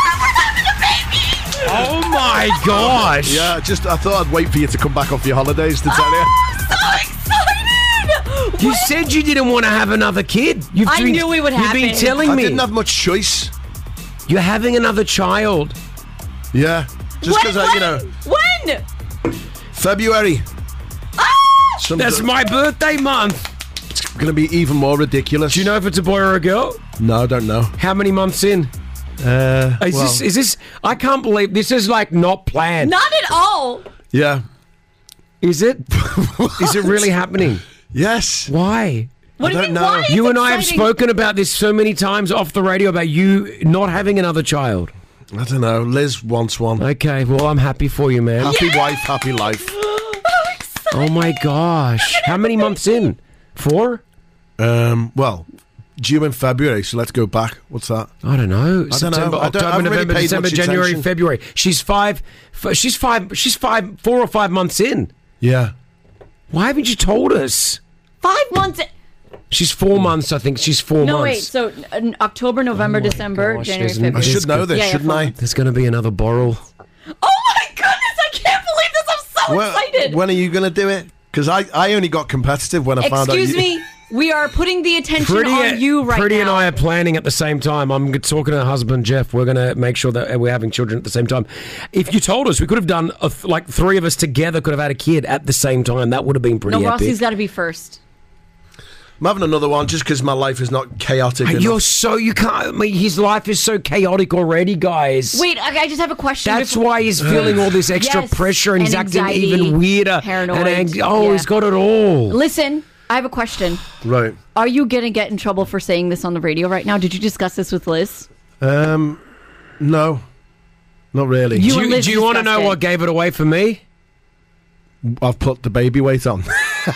Oh my gosh! Yeah, just I thought I'd wait for you to come back off your holidays to tell you. So excited! You said you didn't want to have another kid. You've I been, knew it would You've been happen. telling I me didn't have much choice. you're having another child. Yeah. Just because I, you know, When? February. Some- That's my birthday month. It's going to be even more ridiculous. Do you know if it's a boy or a girl? No, I don't know. How many months in? Uh, Is well, this? Is this? I can't believe this is like not planned. Not at all. yeah. Is it? Is it really happening? Yes. Why? What I do you don't mean? know. Why? You It's and I have exciting. spoken about this so many times off the radio about you not having another child. I don't know. Liz wants one. Okay, well I'm happy for you, man. Happy wife, happy life. Oh my gosh! How many months in? Four? Um, well, due in February, so let's go back. What's that? I don't know. I don't know. September, I don't- October, I haven't really November, paid December, much January, attention. February. She's five. f- She's five. She's five. Four or five months in. Yeah. Why haven't you told us? Five months. She's four months. I think she's four No, wait. months. So uh, October, November, December, gosh, January, there's- February. I should know this, Yeah, yeah, shouldn't four I? months. There's going to be another Boral. Oh my goodness! I can't believe this. I'm so Well, excited. when are you going to do it? Because I, I only got competitive when I found out. Excuse you- me. We are putting the attention Pretty, on you right Pretty now. and I are planning at the same time. I'm talking to her husband Jeff. We're going to make sure that we're having children at the same time. If you told us, we could have done a th- like three of us together could have had a kid at the same time. That would have been pretty no, epic. Rossi's got to be first. I'm having another one just because my life is not chaotic Hey, enough. You're so you can't. I mean, his life is so chaotic already, guys. Wait, I, I just have a question. That's before- why he's feeling all this extra Yes, pressure and, he's and acting anxiety, even weirder. paranoid. And ang- oh, Yeah. he's got it all. Listen, I have a question. Right. Are you going to get in trouble for saying this on the radio right now? Did you discuss this with Liz? Um, no, not really. You do and you, Liz do you want to know discussed it. what gave it away for me? I've put the baby weight on.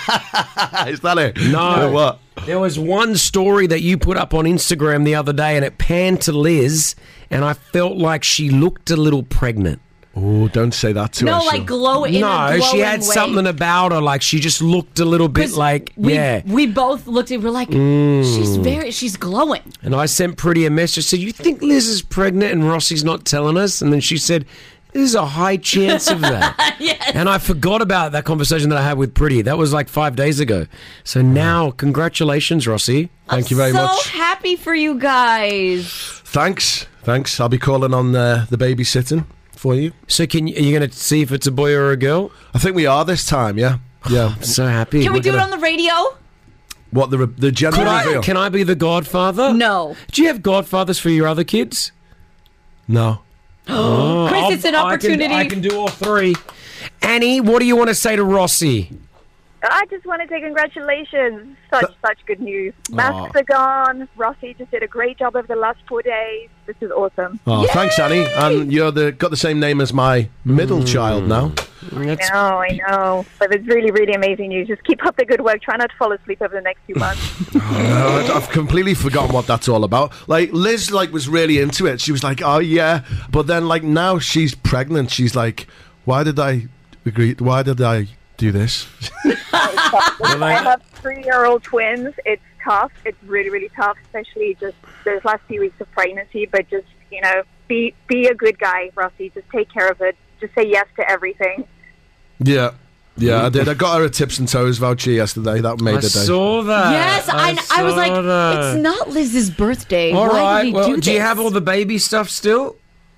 Is that it? No. What? There was one story that you put up on Instagram the other day, and it panned to Liz, and I felt like she looked a little pregnant. Oh, don't say that to No, her. like glow in a No, glowing she had way. something about her, like she just looked a little bit 'Cause like, we, yeah. We both looked at. We're like, Mm. she's very, she's glowing. And I sent Pretty a message, said, "You think Liz is pregnant and Rossi's not telling us?" And then she said, "There's a high chance of that." Yes. And I forgot about that conversation that I had with Pretty. That was like five days ago. So now, congratulations, Rossi. Thank you very so much. happy for you guys. Thanks. Thanks. I'll be calling on uh, the babysitting for you. So can you, are you going to see if it's a boy or a girl? I think we are this time, yeah. Yeah. I'm so happy. Can we We're do it gonna- on the radio? What, the, re- the gender Could I, reveal? can I be the godfather? No. Do you have godfathers for your other kids? No. Oh, Chris, I'll- it's an I can- opportunity. I can, do all three. Annie, what do you want to say to Rossi? I just want to say congratulations. Such, such good news. Masks Aw. are gone. Rossi just did a great job over the last four days. This is awesome. Oh, thanks, Annie. And you're the got the same name as my middle child now. I know, I know. But it's really, really amazing news. Just keep up the good work. Try not to fall asleep over the next few months. Oh, no, I've completely forgotten what that's all about. Like Liz, like was really into it. She was like, "Oh yeah," but then like now she's pregnant. She's like, "Why did I agree? Why did I do this?" I have three-year-old twins. It's tough. It's really, really tough, especially just those last few weeks of pregnancy. But just, you know, be be a good guy, Rossi. Just take care of it. Just say yes to everything. Yeah. Yeah, I did. I got her a Tips and Toes voucher yesterday. That made I the day. saw that. Yes, I, I, was saw like, that. it's not Liz's birthday. All Why right. did he Well, do do, this? you have all the baby stuff still?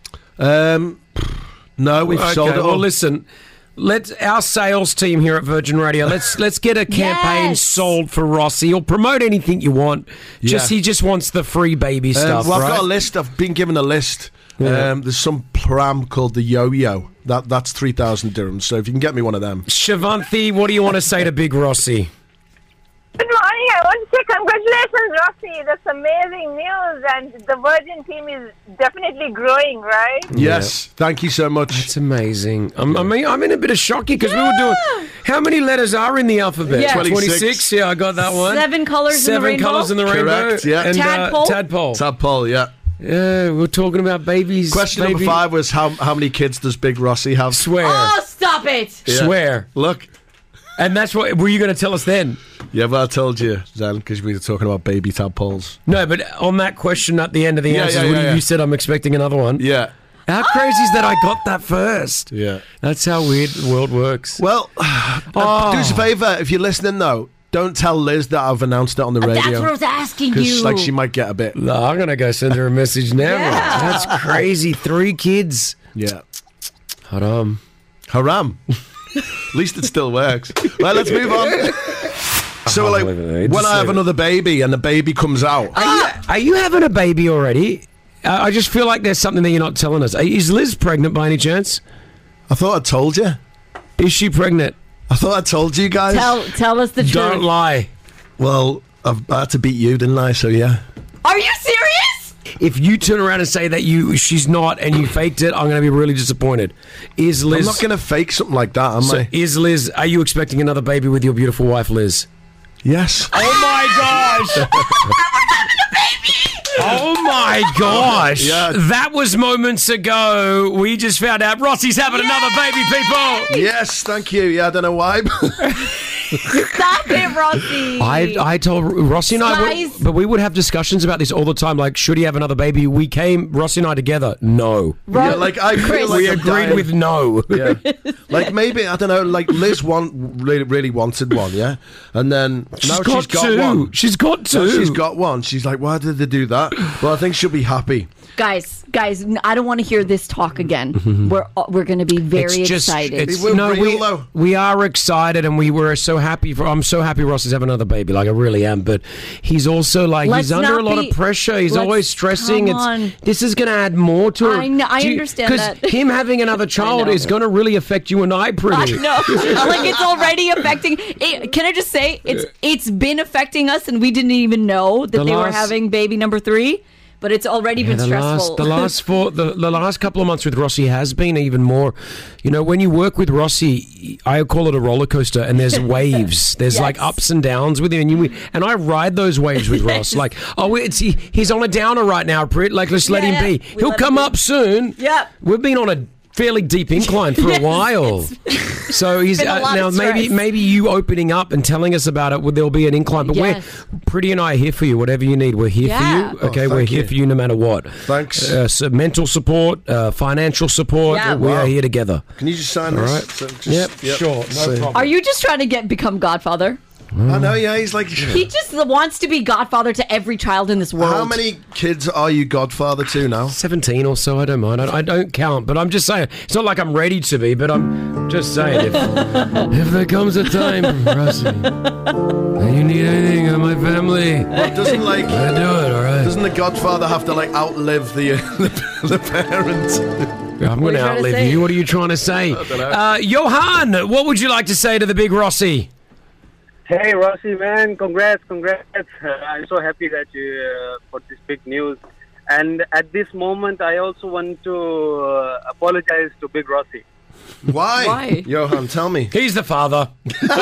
Um, no, we've okay, sold it all. Well, listen. Let's our sales team here at Virgin Radio. Let's let's get a campaign Yes. sold for Rossi, or promote anything you want. Just Yeah. he just wants the free baby Um, stuff, well, I've right? got a list. I've been given a list. Yeah. Um, there's some pram called the Yo-Yo. That that's three thousand dirhams. So if you can get me one of them. Shavanthi, what do you want to say to Big Rossi? Good morning. I want to say congratulations, Rossi. That's amazing news. And the Virgin team is definitely growing, right? Yes, thank you so much. It's amazing. I'm, I mean, I'm in a bit of shock because we were doing. How many letters are in the alphabet? Yeah. twenty-six. Yeah, I got that one. Seven colours in the Seven rainbow? colours in the rainbow. Correct, yeah. And, Tadpole? Uh, tadpole. Tadpole, yeah. Yeah, we're talking about babies. Question baby. number five was how how many kids does Big Rossi have? Swear. Oh, stop it. Yeah. Swear. Look. And that's what were you going to tell us then? Yeah, but I told you, Zen, because we were talking about baby tadpoles. No, but on that question at the end of the Yeah, answers, yeah, when yeah, you yeah. said I'm expecting another one. Yeah. How crazy is that I got that first? Yeah. That's how weird the world works. Well, Oh. do us a favour, if you're listening though, don't tell Liz that I've announced it on the radio. That's what I was asking 'Cause, you. like, she might get a bit. No, I'm going to go send her a message now. Yeah. That's crazy. Three kids. Yeah. Haram. Haram. At least it still works. Right, let's move on. So, like, when I have another baby and the baby comes out, Are you, are you having a baby already? Uh, I just feel like there's something that you're not telling us. Is Liz pregnant by any chance? I thought I told you. Is she pregnant? I thought I told you guys. Tell, tell us the Don't truth. lie. Well, I've, I had to beat you, didn't I? So, yeah. Are you serious? If you turn around and say that you she's not and you faked it, I'm going to be really disappointed. Is Liz? I'm not going to fake something like that, am so I? is Liz? Are you expecting another baby with your beautiful wife, Liz? Yes. Oh my gosh! Oh my gosh! Yeah. That was moments ago. We just found out Rossi's having another baby, people. Yes, thank you. Yeah, I don't know why. Stop it, Rossi. I, I told Rossi and I, would, Guys. but we would have discussions about this all the time. Like, should he have another baby? We came, Rossi and I together. No. Yeah, like I feel Chris. like we I'm agreed dying. with no. Yeah. Like maybe I don't know. Like Liz want really really wanted one, yeah, and then She's now got she's got two. one. She's got Now two. she's got one. She's like, why did they do that? Well, I think she'll be happy. Guys, guys, n- I don't want to hear this talk again. We're uh, we're going to be very It's just, excited. It's, We're no, real, we, though. we are excited and we were so happy. For, I'm so happy Ross is having another baby. Like, I really am. But he's also like, Let's he's under not a lot be- of pressure. He's let's- always stressing. come It's on. This is going to add more to it. I know- I understand that. Because him having another child know. is going to really affect you and I I pretty. know. Like it's already affecting. It, can I just say it's it's been affecting us, and we didn't even know that The they were last- having baby number three. But it's already Yeah, been the stressful. last, the last four, the, the last couple of months with Rossi has been even more. You know, when you work with Rossi, I call it a roller coaster, and there's waves. There's Yes. like ups and downs with him, and you and I ride those waves with Ross. Like, oh, it's he, he's on a downer right now, Prit. Like, let's let Yeah, him yeah. be. We He'll let him come be. up soon. Yeah. We've been on a fairly deep incline for Yes, a while. So he's been a uh, lot now of maybe stress. maybe you opening up and telling us about it, well, there'll be an incline. But Yes. we're Pretty and I are here for you. Whatever you need, we're here Yeah. for you. Okay, Oh, we're thank here you. for you no matter what. Thanks. Uh, so mental support, uh, financial support. Yeah. We Wow. are here together. Can you just sign All this? right. So just- Yep, yep. sure, no So- problem. Are you just trying to get become Godfather? I know. Yeah, he's like. He just wants to be Godfather to every child in this world. How many kids are you godfather to now? seventeen or so, I don't mind. I, I don't count, but I'm just saying. It's not like I'm ready to be, but I'm just saying. If, if there comes a time, Rossi, and you need anything of my family, Well, doesn't like. I do it, all right? Doesn't the godfather have to like outlive the the, the parent? I'm What going are you to trying to outlive say? you. What are you trying to say? don't know. Uh, Johan, what would you like to say to the big Rossi? Hey, Rossi, man, congrats, congrats. Uh, I'm so happy that you uh, got this big news. And at this moment, I also want to uh, apologize to Big Rossi. Why? Why? Johan, tell me. He's the father.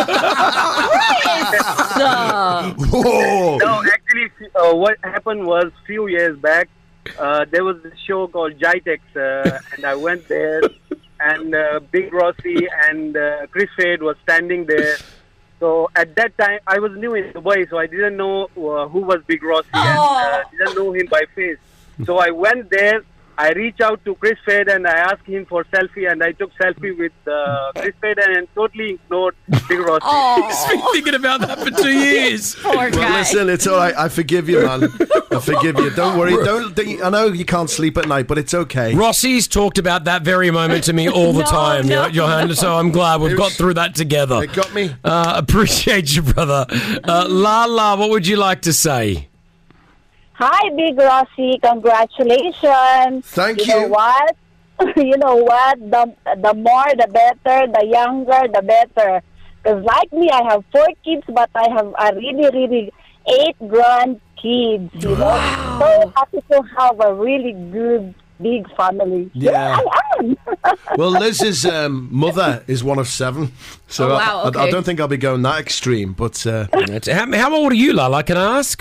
Whoa. No, actually, uh, what happened was few years back, uh, there was a show called Jitex, uh, and I went there, and uh, Big Rossi and uh, Chris Fade was standing there. So at that time, I was new in Dubai, so I didn't know uh, who was Big Rossi and uh, didn't know him by face. So I went there. I reached out to Chris Fade and I asked him for selfie, and I took selfie with uh, Chris Fade and totally ignored Big Rossi. He's been thinking about that for two years. Poor Well, guy. listen, it's all right. I forgive you, man. I forgive you. Don't worry. Don't. Think, I know you can't sleep at night, but it's okay. Rossi's talked about that very moment to me all the No, time, no. Johan, so I'm glad we've It got was- through that together. It got me. Uh, appreciate you, brother. Uh, Lala, what would you like to say? Hi, Big Rossi. Congratulations. Thank you. You know what? you know what? The, the more, the better. The younger, the better. Because like me, I have four kids, but I have a really, really eight grandkids. You know? Wow. So happy to have a really good, big family. Yeah. I am. Well, Liz's um, mother is one of seven, so Oh, wow, I, I, okay. I don't think I'll be going that extreme. But uh, That's- How, how old are you, Lala? Can I ask?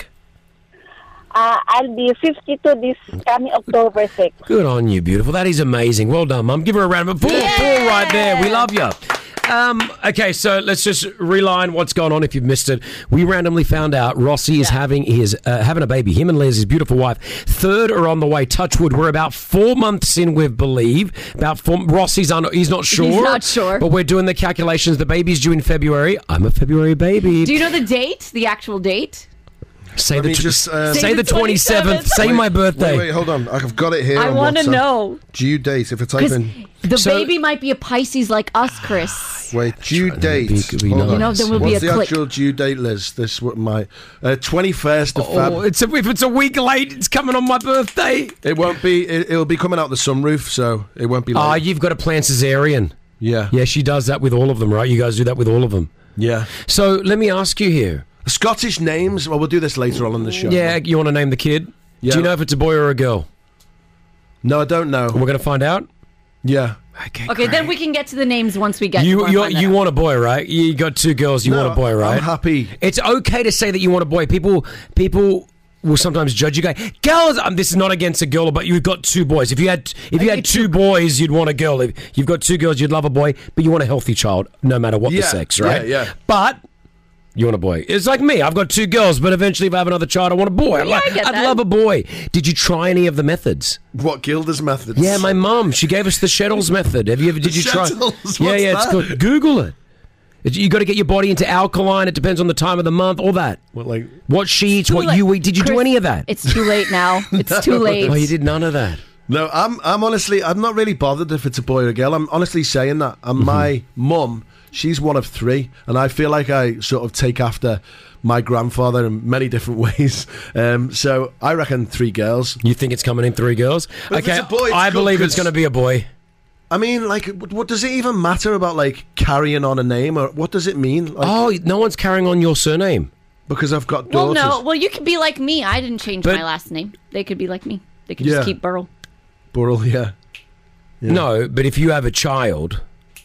Uh, I'll be fifty-two this coming October sixth. Good on you, beautiful. That is amazing. Well done, Mum. Give her a round of applause. Four, four right there. We love you. Um, okay, so let's just reline what's going on if you've missed it. We randomly found out Rossi is having his uh, having a baby. Him and Liz, his beautiful wife. Third are on the way. Touchwood. We're about four months in, we believe. About four. Rossi's un- he's not sure. He's not sure. But we're doing the calculations. The baby's due in February. I'm a February baby. Do you know the date? The actual date? Say Let the me tw- just, um, say, Say the the twenty-seventh. twenty-seventh. Say my birthday. wait, wait, hold on. I've got it here. I on want to WhatsApp. know. Due date. If I type Because in. the So- baby might be a Pisces like us, Chris. Wait, due date. be- could be Hold nice. on. You know, there will be What's a the click. actual due date, Liz? This what my uh, twenty-first of Oh, Feb. it's a, if it's a week late, it's coming on my birthday. It won't be. It, it'll be coming out the sunroof, so it won't be. Late. Ah, you've got to plan cesarean. yeah, Yeah, she does that with all of them, right? You guys do that with all of them. yeah. So let me ask you here. Scottish names. Well, we'll do this later on in the show. Yeah, you want to name the kid? Yeah. Do you know if it's a boy or a girl? No, I don't know. We're going to find out. Yeah. Okay. Okay, then we can get to the names once we get You to you find that you out. want a boy, right? You got two girls. You No, want a boy, right? I'm happy. It's okay to say that you want a boy. People people will sometimes judge you. Go, girls. Um, this is not against a girl, but you've got two boys. If you had if you had two boys, you'd want a girl. If you've got two girls, you'd love a boy, but you want a healthy child, no matter what the Yeah, sex, right? yeah, yeah. But you want a boy. It's like me. I've got two girls, but eventually, if I have another child, I want a boy. I'd, Yeah, like- I get I'd that. love a boy. Did you try any of the methods? What Gilda's methods? Yeah, my mum. She gave us the Shettles method. Have you ever? Did you try? Shettles? Yeah, What's yeah. It's that? called. Google it. It- You got to get your body into alkaline. It depends on the time of the month. All that. What, like What she eats, Too what late. you eat. Did you do Chris, any of that? It's too late now. It's too late. Oh, you did none of that. no, I'm. I'm honestly. I'm not really bothered if it's a boy or a girl. I'm honestly saying that. Mm-hmm. And my mum, she's one of three, and I feel like I sort of take after my grandfather in many different ways. Um, so I reckon three girls. You think it's coming in three girls? But if okay, it's a boy, it's I good believe it's 'cause- going to be a boy. I mean, like, what what does it even matter about like carrying on a name, or what does it mean? Like, Oh, no one's carrying on your surname. because I've got Well, daughters. no. Well, you could be like me. I didn't change But- my last name. They could be like me. They could Yeah. just keep Burl. Burrell, yeah. Yeah. No, but if you have a child,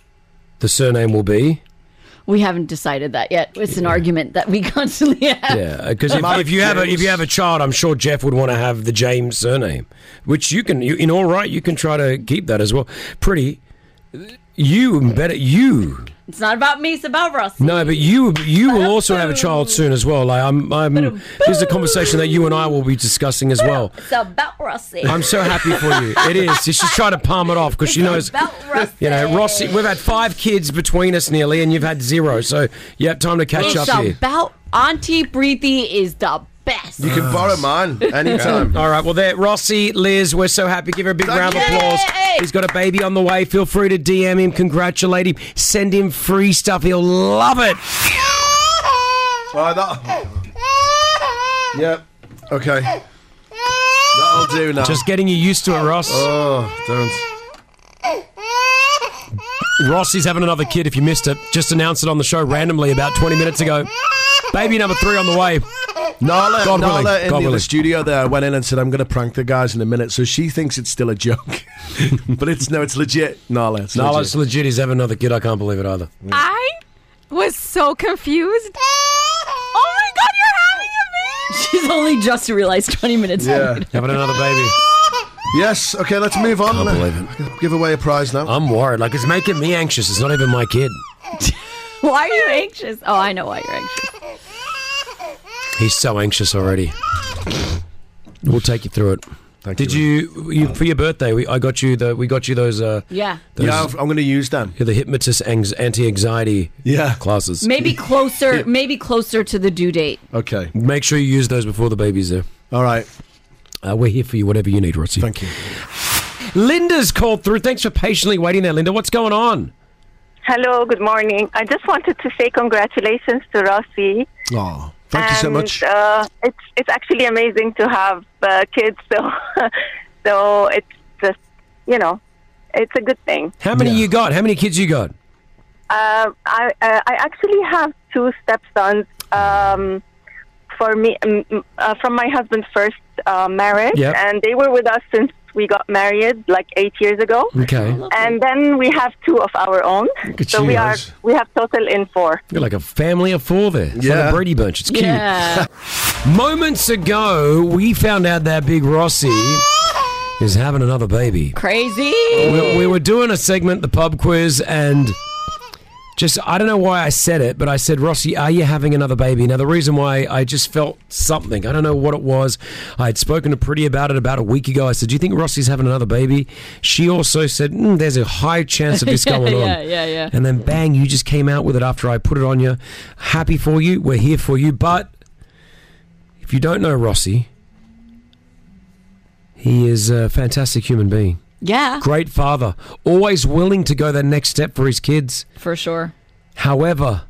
the surname will be. We haven't decided that yet. It's an argument that we constantly have. Yeah, because if, Mark if you have a if James. you have a child, I'm sure Jeff would want to have the James surname, which you can. You, in all right, you can try to keep that as well. Pretty, you better you. It's not about me. It's about Russ. No, but you you will also have a child soon as well. Like I'm, I'm this is a conversation that you and I will be discussing as well. It's about Russie. I'm so happy for you. It is. She's just trying to palm it off because she knows. about Russie. You know, Rossi. We've had five kids between us nearly, and you've had zero. So you have time to catch It's up here. about Auntie Preeti is the best. You can borrow mine anytime. All right, well, there, Rossi, Liz, we're so happy. Give her a big Thank round of you. applause. Yay! He's got a baby on the way. Feel free to D M him, congratulate him, send him free stuff. He'll love it. Right, that. Yep. Okay. That'll do now. Just getting you used to it, Ross. Oh, don't. Rossi's having another kid. If you missed it, just announced it on the show randomly about twenty minutes ago. Baby number three on the way. Nala, God Nala willing, in God the, willing. the studio there went in and said, I'm going to prank the guys in a minute. So she thinks it's still a joke. But it's no, it's legit. Nala, it's Nala, legit. it's legit. He's having another kid. I can't believe it either. I was so confused. Oh my God, you're having a baby! She's only just realized twenty minutes Yeah. later. Having another baby. Yes. Okay, let's move on. Can't believe it. Give away a prize now. I'm worried. Like, it's making me anxious. It's not even my kid. Why are you anxious? Oh, I know why you're anxious. He's so anxious already. We'll take you through it. Thank Did you. you, you for your birthday? We, I got you the. We got you those. Uh, Yeah. those, Yeah, I'm going to use them. Yeah, the hypnotist anx- anti-anxiety. Yeah. Classes. Maybe closer, maybe closer to the due date. Okay. Make sure you use those before the baby's there. All right. Uh, we're here for you, whatever you need, Rossi. Thank you. Linda's called through. Thanks for patiently waiting there, Linda. What's going on? Hello, good morning. I just wanted to say congratulations to Rossi. Oh, thank you so And, much. Uh, it's it's actually amazing to have uh, kids, so so it's just you know, it's a good thing. How many you got? How many kids you got? Uh, I uh, I actually have two stepsons. Um, for me, um, uh, from my husband's first uh, marriage, Yep. and they were with us since we got married, like eight years ago. Okay. And then we have two of our own. Look at So you we are guys. we have total in four. You're like a family of four there. It's like Yeah. a Brady Bunch. It's cute. Yeah. Moments ago, we found out that Big Rossi is having another baby. Crazy. We, we were doing a segment, the pub quiz, and just, I don't know why I said it, but I said, Rossi, are you having another baby? Now, the reason why I just felt something, I don't know what it was. I had spoken to Pretty about it about a week ago. I said, do you think Rossi's having another baby? She also said, mm, there's a high chance of this Yeah, going on. yeah, yeah, yeah. And then bang, you just came out with it after I put it on you. Happy for you. We're here for you. But if you don't know Rossi, he is a fantastic human being. Yeah, Great father. Always willing to go that next step for his kids. for sure. However,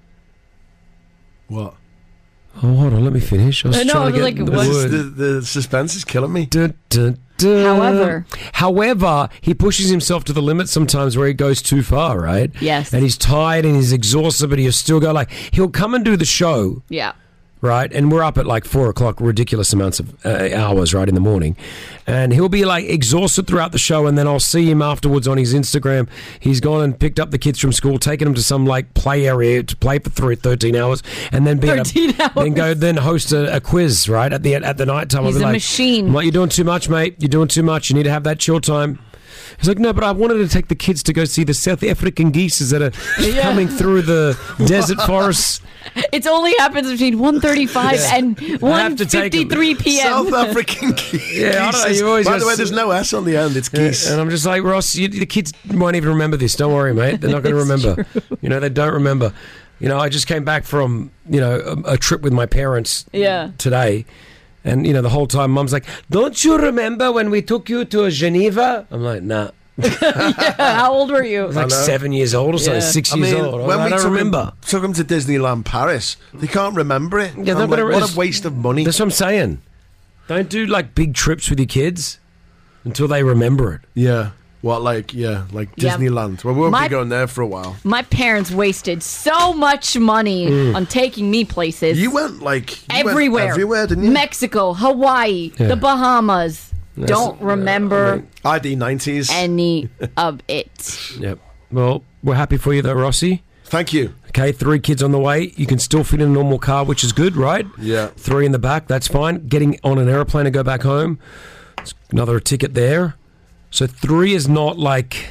What? oh, hold on, let me finish. I was I know, trying I to was get like, the what? word. The, the suspense is killing me. Dun, dun, dun. However. however, he pushes himself to the limit sometimes where he goes too far, right? Yes. And he's tired and he's exhausted, but he'll still go. Like, he'll come and do the show, Yeah. right? And we're up at like four o'clock, ridiculous amounts of uh, hours, right, in the morning. And he'll be like exhausted throughout the show. And then I'll see him afterwards on his Instagram. He's gone and picked up the kids from school, taken them to some like play area to play for three, thirteen hours, and then be at a- thirteen hours. then go then host a, a quiz, right, at the at the night time. He's I'll be a like, machine. I'm like, you're doing too much, mate. You're doing too much. You need to have that chill time. He's like, no, but I wanted to take the kids to go see the South African geese that are Yeah. coming through the desert forests. It only happens between one thirty-five and one to take 'em. fifty-three p.m. South African geese. Yeah, I don't know, Geese. you always By the gotta way, there's s- no S on the end. It's geese. And I'm just like, Ross, you, the kids won't even remember this. Don't worry, mate. They're not going to It's remember. You know, they don't remember. You know, I just came back from, you know, a, a trip with my parents Yeah. today. And, you know, the whole time, Mum's like, don't you remember when we took you to Geneva? I'm like, nah. Yeah, how old were you? I was like I know. seven years old or something, Yeah. six I years mean, old. when I we don't took remember. Him, took him to Disneyland Paris, they can't remember it. Yeah, they're I'm not gonna- like, what it's- a waste of money. That's what I'm saying. Don't do like big trips with your kids until they remember it. Yeah. What, like, yeah, like Yeah. Disneyland. Well, we won't My- be going there for a while. My parents wasted so much money Mm. on taking me places. You went, like, you went everywhere. everywhere, didn't you? Mexico, Hawaii, Yeah. the Bahamas. That's- Don't remember I D nineties. any of it. Yep. Well, we're happy for you though, Rossi. Thank you. Okay, three kids on the way. You can still fit in a normal car, which is good, right? Yeah. Three in the back, that's fine. Getting on an aeroplane to go back home, it's another ticket there. So three is not like...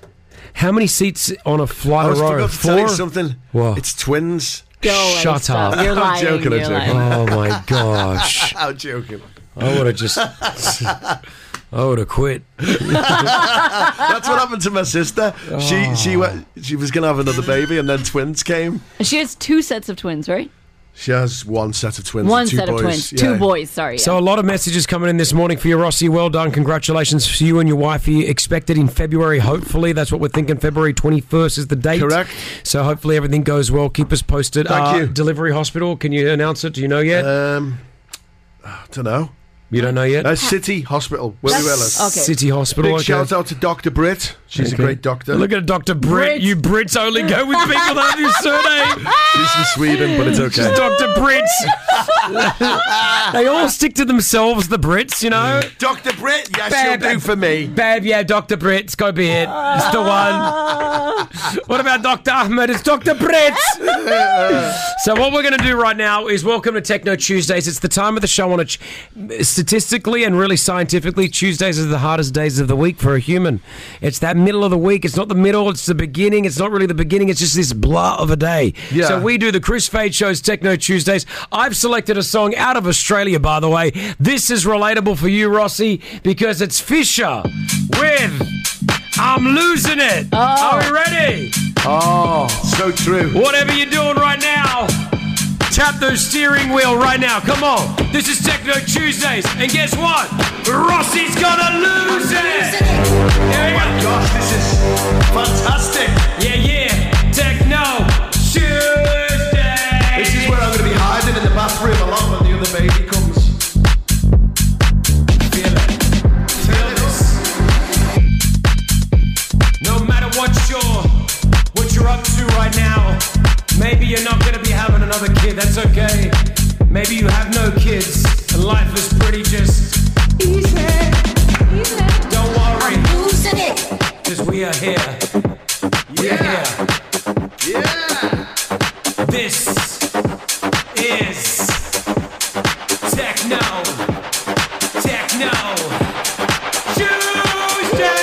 How many seats on a flight I a was row? forgot to tell you Four? something. What? It's twins. Go away, Shut stop. up. You're I'm lying. joking, I'm you're joking. lying. Oh my gosh. I'm joking. I would have just... I would have quit. That's what happened to my sister. She she went, she was going to have another baby, and then twins came. And she has two sets of twins, right? She has one set of twins. One two set boys. of twins. Yeah. Two boys, sorry. So yeah. a lot of messages coming in this morning for you, Rossi. Well done. Congratulations for you and your wife. You expected in February, hopefully. That's what we're thinking. February twenty-first is the date. Correct. So hopefully everything goes well. Keep us posted. Thank Uh, you. Delivery Hospital, can you announce it? Do you know yet? Um, I don't know. You don't know yet? Uh, City Hospital, Willie That's- Willis. okay. City Hospital. Big okay. shout out to Doctor Britt. She's Okay. a great doctor. Look at Doctor Britt. Brit. You Brits only go with people that have your surname. She's from Sweden, but it's okay. Doctor Britt. They all stick to themselves, the Brits, you know. Doctor Britt, yes, Bab, she'll do for me. Bab, yeah, Doctor Britt. It's got to be it. It's the one. What about Doctor Ahmed? It's Doctor Britt. So what we're going to do right now is welcome to Techno Tuesdays. It's the time of the show on a ch- statistically and really scientifically, Tuesdays are the hardest days of the week for a human. It's that middle of the week. It's not the middle. It's the beginning. It's not really the beginning. It's just this blur of a day. Yeah. So we do the Chris Fade Show's Techno Tuesdays. I've selected a song out of Australia, by the way. This is relatable for you, Rossi, because it's Fisher with I'm Losing It. Oh. Are we ready? Oh, so true. Whatever you're doing right now, tap the steering wheel right now. Come on. This is Techno Tuesdays. And guess what? Rossi's gonna lose it. There we go. Gosh, this is fantastic. Yeah, yeah. Techno Tuesdays. This is where I'm going to be hiding in the bathroom a lot when the other baby comes. Feel it. Feel this. No matter what you're, what you're up to right now, maybe you're not going to be having another kid. That's okay. Maybe you have no kids and life is pretty just easy. Easy. Don't worry. I'm losing it. Because we are here. We're here. Yeah. This is Techno. Techno. Tuesday.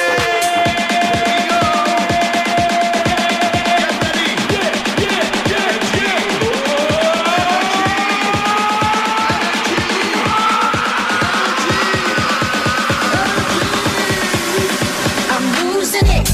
I'm losing it.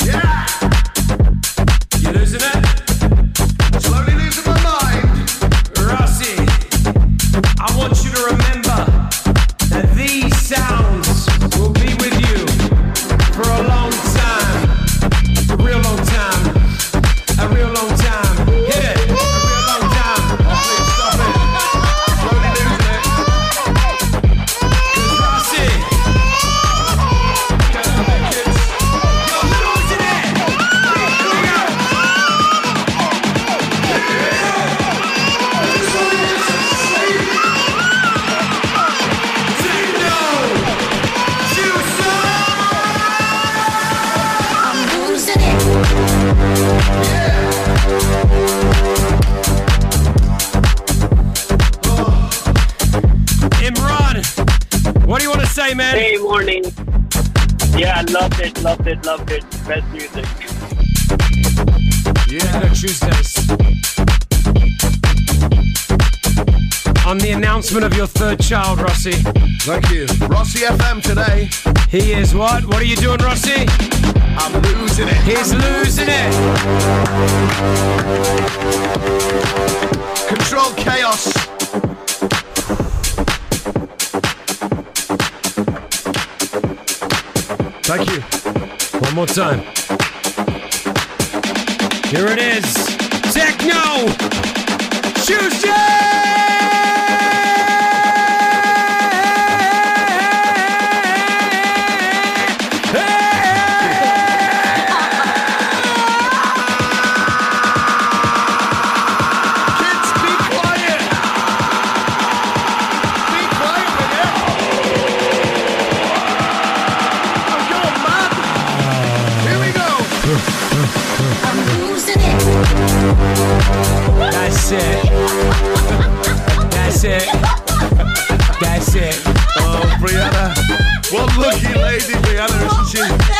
You losing it? Slowly losing my mind. Rossi, I want you to remember that these sounds will be with you for a long time. A real long time. A real long time. Hit it. A real long time. Oh, please stop it. Slowly losing it. 'Cause Rossi, you're losing it. Here we go. I'm losing it. Imran, what do you want to say, man? Hey, morning. Yeah, I loved it, loved it, loved it. Best music. Yeah, Tuesdays. On the announcement of your third child, Rossi. Thank you. Rossi F M today. He is what? What are you doing, Rossi? I'm losing it. He's losing it. Control chaos. Thank you. One more time. Here it is. Techno Tuesday! That's it. That's it. That's it. Oh, Brianna. What lucky lady Brianna, isn't she?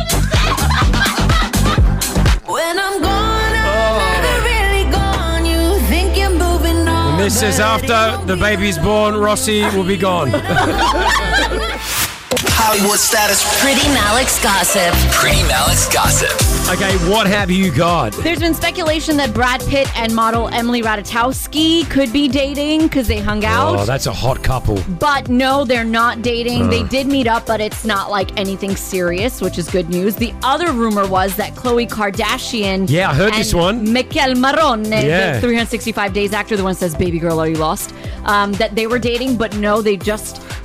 When I'm gone, I'm never really gone. You think you're moving on. And this is after the baby's born, Rossi will be gone. Hollywood status. Pretty Malik's gossip. Pretty Malik's gossip. Okay, what have you got? There's been speculation that Brad Pitt and model Emily Ratajkowski could be dating because they hung out. Oh, that's a hot couple. But no, they're not dating. Uh. They did meet up, but it's not like anything serious, which is good news. The other rumor was that Khloe Kardashian Yeah, I heard and this one. Mikel Marone, Yeah. the three hundred sixty-five days actor, the one that says, "Baby girl, are you lost?" Um, that they were dating, but no, they just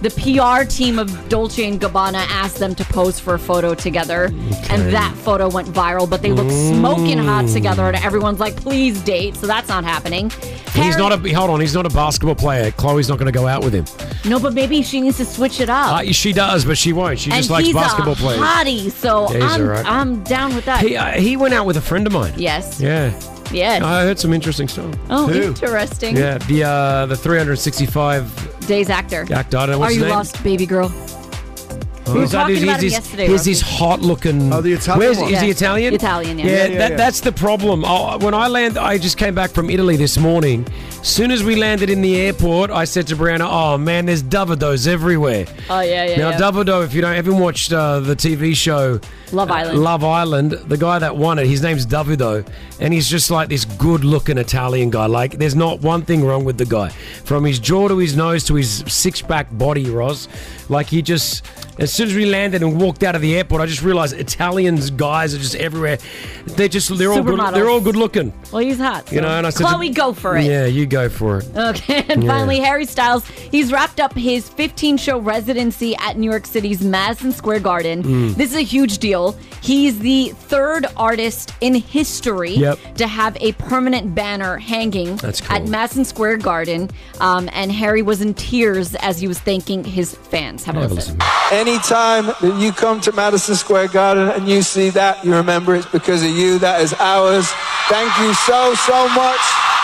the P R team of Dolce and Gabbana asked them to pose for a photo together, and that photo went viral. But they look smoking hot together, and everyone's like, "Please date." So that's not happening. He's not a hold on. He's not a basketball player. Chloe's not going to go out with him. No, but maybe she needs to switch it up. Uh, she does, but she won't. She and just likes he's basketball a players. hottie, so Yeah, he's I'm, alright. I'm down with that. He uh, he went out with a friend of mine. Yes. Yeah. Yes. I heard some interesting stuff. Oh, interesting. Yeah, the uh, the three hundred sixty-five Days actor. actor. I don't know what's Are his you name. lost, baby girl? Oh, We were is that- talking he's- about him he's- yesterday, He's Rosie. this hot looking. Oh, the Italian Where's, one? Is he Yes. Italian? Italian, yeah. Yeah, Yeah, yeah, that, yeah. that's the problem. Oh, when I land, I just came back from Italy this morning. Soon as we landed in the airport, I said to Brianna, "Oh man, there's Davidos everywhere." Oh, yeah, yeah, Now, yeah. Davido, if you don't haven't watched uh, the T V show Love uh, Island. Love Island, the guy that won it, his name's Davido, and he's just like this good-looking Italian guy. Like, there's not one thing wrong with the guy, from his jaw to his nose to his six-pack body, Roz. Like, he just, as soon as we landed and walked out of the airport, I just realized Italians guys are just everywhere. They're just they're all good, Supermodels. they're all good-looking. Well, he's hot. You so- know, and I said, to- Chloe, go for it. Yeah, you go for it. Okay, and Yeah. finally, Harry Styles. He's wrapped up his fifteen-show residency at New York City's Madison Square Garden. Mm. This is a huge deal. He's the third artist in history Yep. to have a permanent banner hanging That's cool. at Madison Square Garden. Um, and Harry was in tears as he was thanking his fans. Have a listen. Anytime that you come to Madison Square Garden and you see that, you remember it's because of you. That is ours. Thank you so, so much.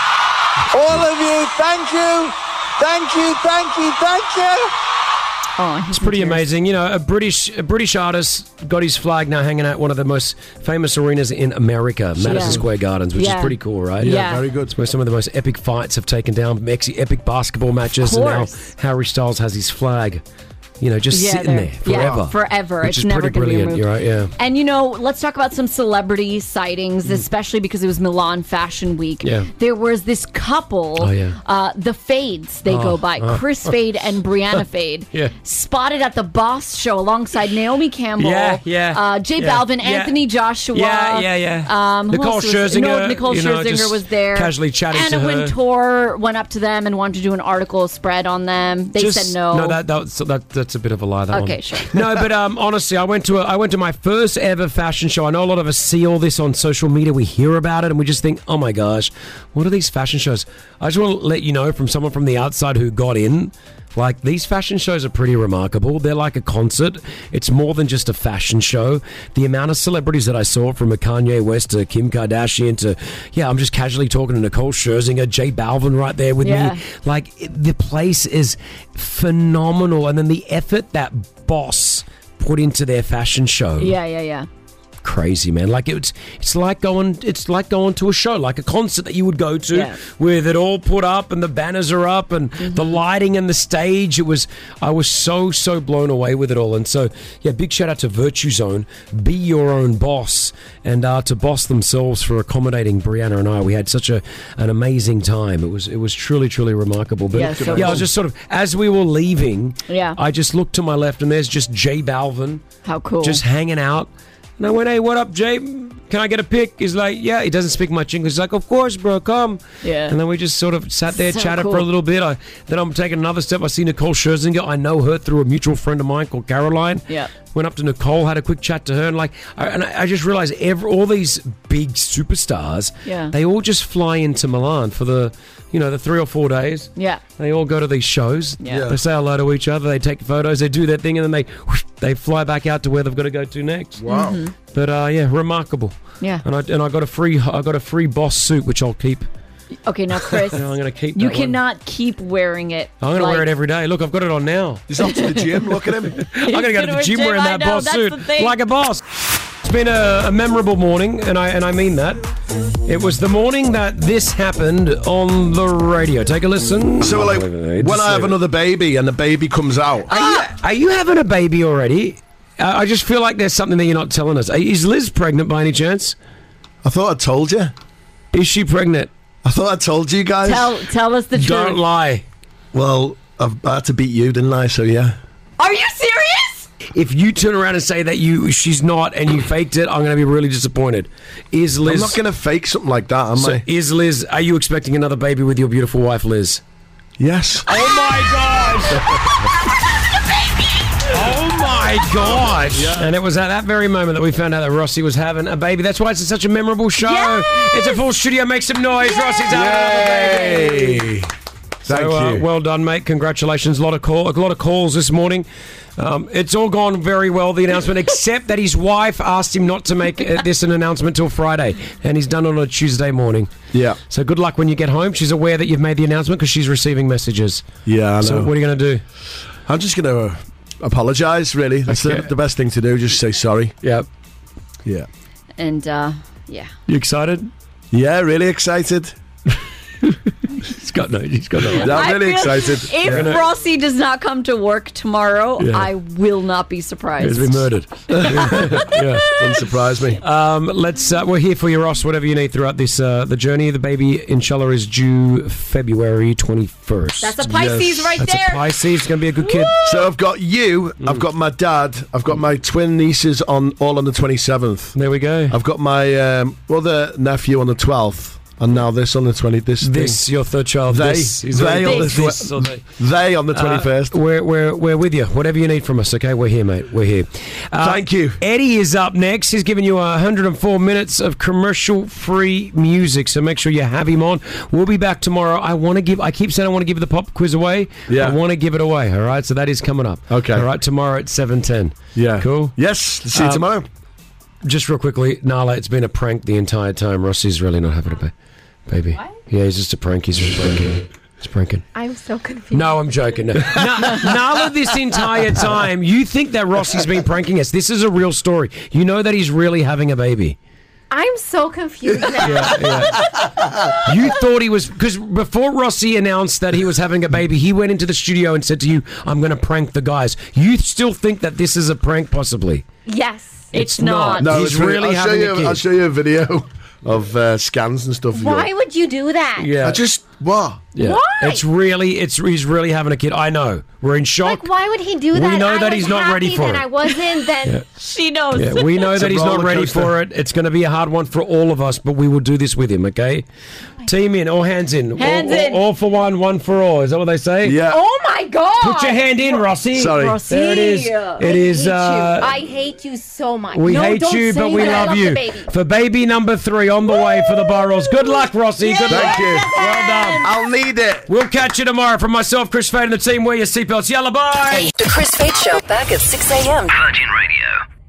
All of you, thank you. Thank you, thank you, thank you. Oh, It's pretty amazing. You know, a British a British artist got his flag now hanging out one of the most famous arenas in America, Madison Yeah. Square Gardens, which Yeah. is pretty cool, right? Yeah. Yeah. Very good. It's where some of the most epic fights have taken down, ex- epic basketball matches, and now course. Harry Styles has his flag, you know, just Yeah, sitting there. there forever. Yeah, forever. Which It's is never pretty gonna be brilliant. removed. You're right, yeah. And you know, let's talk about some celebrity sightings, especially because it was Milan Fashion Week. Yeah. There was this couple, Oh, yeah. uh, the Fades, they Oh, go by, oh. Chris Fade and Brianna Fade, Yeah. spotted at the Boss show alongside Naomi Campbell, Yeah, yeah, uh, J yeah, Balvin, yeah. Anthony Joshua. Yeah, yeah, yeah. Um, who Nicole else was- Scherzinger, No, Nicole you know, Scherzinger just was there. casually chatting Anna to her. Wintour went up to them and wanted to do an article spread on them. They Just- said no. No, that, that's that, that's a bit of a lie. That Okay, one. sure. No, but um, honestly, I went to a, I went to my first ever fashion show. I know a lot of us see all this on social media. We hear about it and we just think, oh my gosh, what are these fashion shows? I just want to let you know from someone from the outside who got in. Like, these fashion shows are pretty remarkable. They're like a concert. It's more than just a fashion show. The amount of celebrities that I saw, from a Kanye West to Kim Kardashian to, yeah, I'm just casually talking to Nicole Scherzinger, J Balvin right there with Yeah. me. Like, it- the place is phenomenal. And then the effort that Boss put into their fashion show. Yeah, yeah, yeah. Crazy, man. Like, it's it's like going it's like going to a show, like a concert that you would go to, Yeah. with it all put up and the banners are up and the lighting and the stage. It was I was so so blown away with it all. And so, yeah, big shout out to Virtue Zone, Be Your Own Boss, and uh, to Boss themselves for accommodating Brianna and I. We had such a an amazing time. It was it was truly truly remarkable. But Yeah, so yeah, I cool. was just sort of, as we were leaving, Yeah. I just looked to my left and there's just J Balvin. How cool. Just hanging out. And I went, hey, what up, Jay? Can I get a pic? He's like, yeah. He doesn't speak much English. He's like, of course, bro, come. Yeah. And then we just sort of sat there, So chatted cool. for a little bit. I, then I'm taking another step. I see Nicole Scherzinger. I know her through a mutual friend of mine called Caroline. Yeah. Went up to Nicole, had a quick chat to her, and like, I, and I I just realized every, all these big superstars, Yeah. they all just fly into Milan for the, you know, the three or four days. Yeah. They all go to these shows. Yeah. Yeah. They say hello to each other. They take photos. They do their thing, and then they whoosh, they fly back out to where they've got to go to next. Wow. Mhm. But uh, yeah, remarkable. Yeah. And I and I got a free I got a free Boss suit which I'll keep. Okay, now Chris, Yeah, I'm gonna keep. you that one. cannot keep wearing it. I'm gonna like- wear it every day. Look, I've got it on now. He's off to the gym. Look at him. I'm gonna go to the gym wearing I that know, Boss that's suit the thing. like a boss. It's been a, a memorable morning, and I and I mean that. It was the morning that this happened on the radio. Take a listen. So, like, when I have another baby and the baby comes out, Are you, are you having a baby already? Uh, I just feel like there's something that you're not telling us. Is Liz pregnant by any chance? I thought I told you. Is she pregnant? I thought I told you guys. Tell tell us the truth. Don't lie. Well, I've, I had to beat you, didn't I? So yeah. Are you serious? If you turn around and say that you she's not and you faked it, I'm going to be really disappointed. Is Liz? I'm not going to fake something like that, am so I? is Liz? Are you expecting another baby with your beautiful wife, Liz? Yes. Oh my gosh! my God. And it was at that very moment that we found out that Rossi was having a baby. That's why it's such a memorable show. Yes! It's a full studio. Make some noise. Rossi's having a baby. Thank so, uh, you. well done, mate. Congratulations. A lot of call, a lot of calls this morning. Um, it's all gone very well, the announcement, except that his wife asked him not to make uh, this an announcement till Friday, and he's done it on a Tuesday morning. Yeah. So good luck when you get home. She's aware that you've made the announcement because she's receiving messages. Yeah, I know. So what are you going to do? I'm just going to uh, apologise, really. That's Okay. the, the best thing to do. Just say sorry. Yeah. Yeah. And, uh, yeah. You excited? Yeah, really excited. He's got no. He's got no. I'm I really feel excited. If Yeah. Rossi does not come to work tomorrow, Yeah. I will not be surprised. He's been murdered. yeah, doesn't surprise me. Um, let's. Uh, we're here for you, Ross. Whatever you need throughout this uh, the journey. The baby, inshallah, is due February twenty first. That's a Pisces right That's there. a Pisces. It's gonna be a good kid. So I've got you, I've got my dad, I've got my twin nieces on all on the twenty-seventh. There we go. I've got my um, other nephew on the twelfth, and now this on the twentieth. This, This, thing. your third child. They, This is they, on the this, tw- this, or they. they on the Uh, twenty-first. we're, we're, we're with you. Whatever you need from us, okay? We're here, mate. We're here. Uh, Thank you. Eddie is up next. He's giving you one hundred four minutes of commercial-free music, so make sure you have him on. We'll be back tomorrow. I want to give. I keep saying I want to give the pop quiz away. Yeah. I want to give it away. All right, so that is coming up. Okay. All right, tomorrow at seven ten. Yeah. Cool. Yes. See you Um, tomorrow. Just real quickly, Nala, it's been a prank the entire time. Rossi's really not having a ba- baby. What? Yeah, he's just a prank. He's just pranking. He's pranking. I'm so confused. No, I'm joking. No. Na- Nala, this entire time, you think that Rossi's been pranking us. This is a real story. You know that he's really having a baby. I'm so confused now. Yeah, yeah. You thought he was... Because before Rossi announced that he was having a baby, he went into the studio and said to you, I'm going to prank the guys. You still think that this is a prank, possibly? Yes. It's, not. No, He's it's really. really I'll show having you. a kid. I'll show you a video of uh, scans and stuff. Why would you do that? Yeah. I just what? Yeah. Why? It's really... It's He's really having a kid. I know. We're in shock. Like, why would he do We that? know I that was he's not happy, ready for then it. I wasn't. Then Yeah. She knows. Yeah, we know It's that a he's not roller ready coaster. for it. It's going to be a hard one for all of us, but we will do this with him, okay? Team in, all hands in. Hands all, in. All, all for one, one for all. Is that what they say? Yeah. Oh my God! Put your hand in, Rossi. Sorry. Rossi. There it is. I It is. hate Uh, you. I hate you so much. we no, hate don't you, say but we that. I love the you. baby. For baby number three on the way for the Burrows. Good luck, Rossi. Good luck. Thank you. Well done. I'll need it. We'll catch you tomorrow. From myself, Chris Fade, and the team. Wear your seatbelts. Yalla, bye. The Chris Fade Show back at six a.m. Virgin Radio.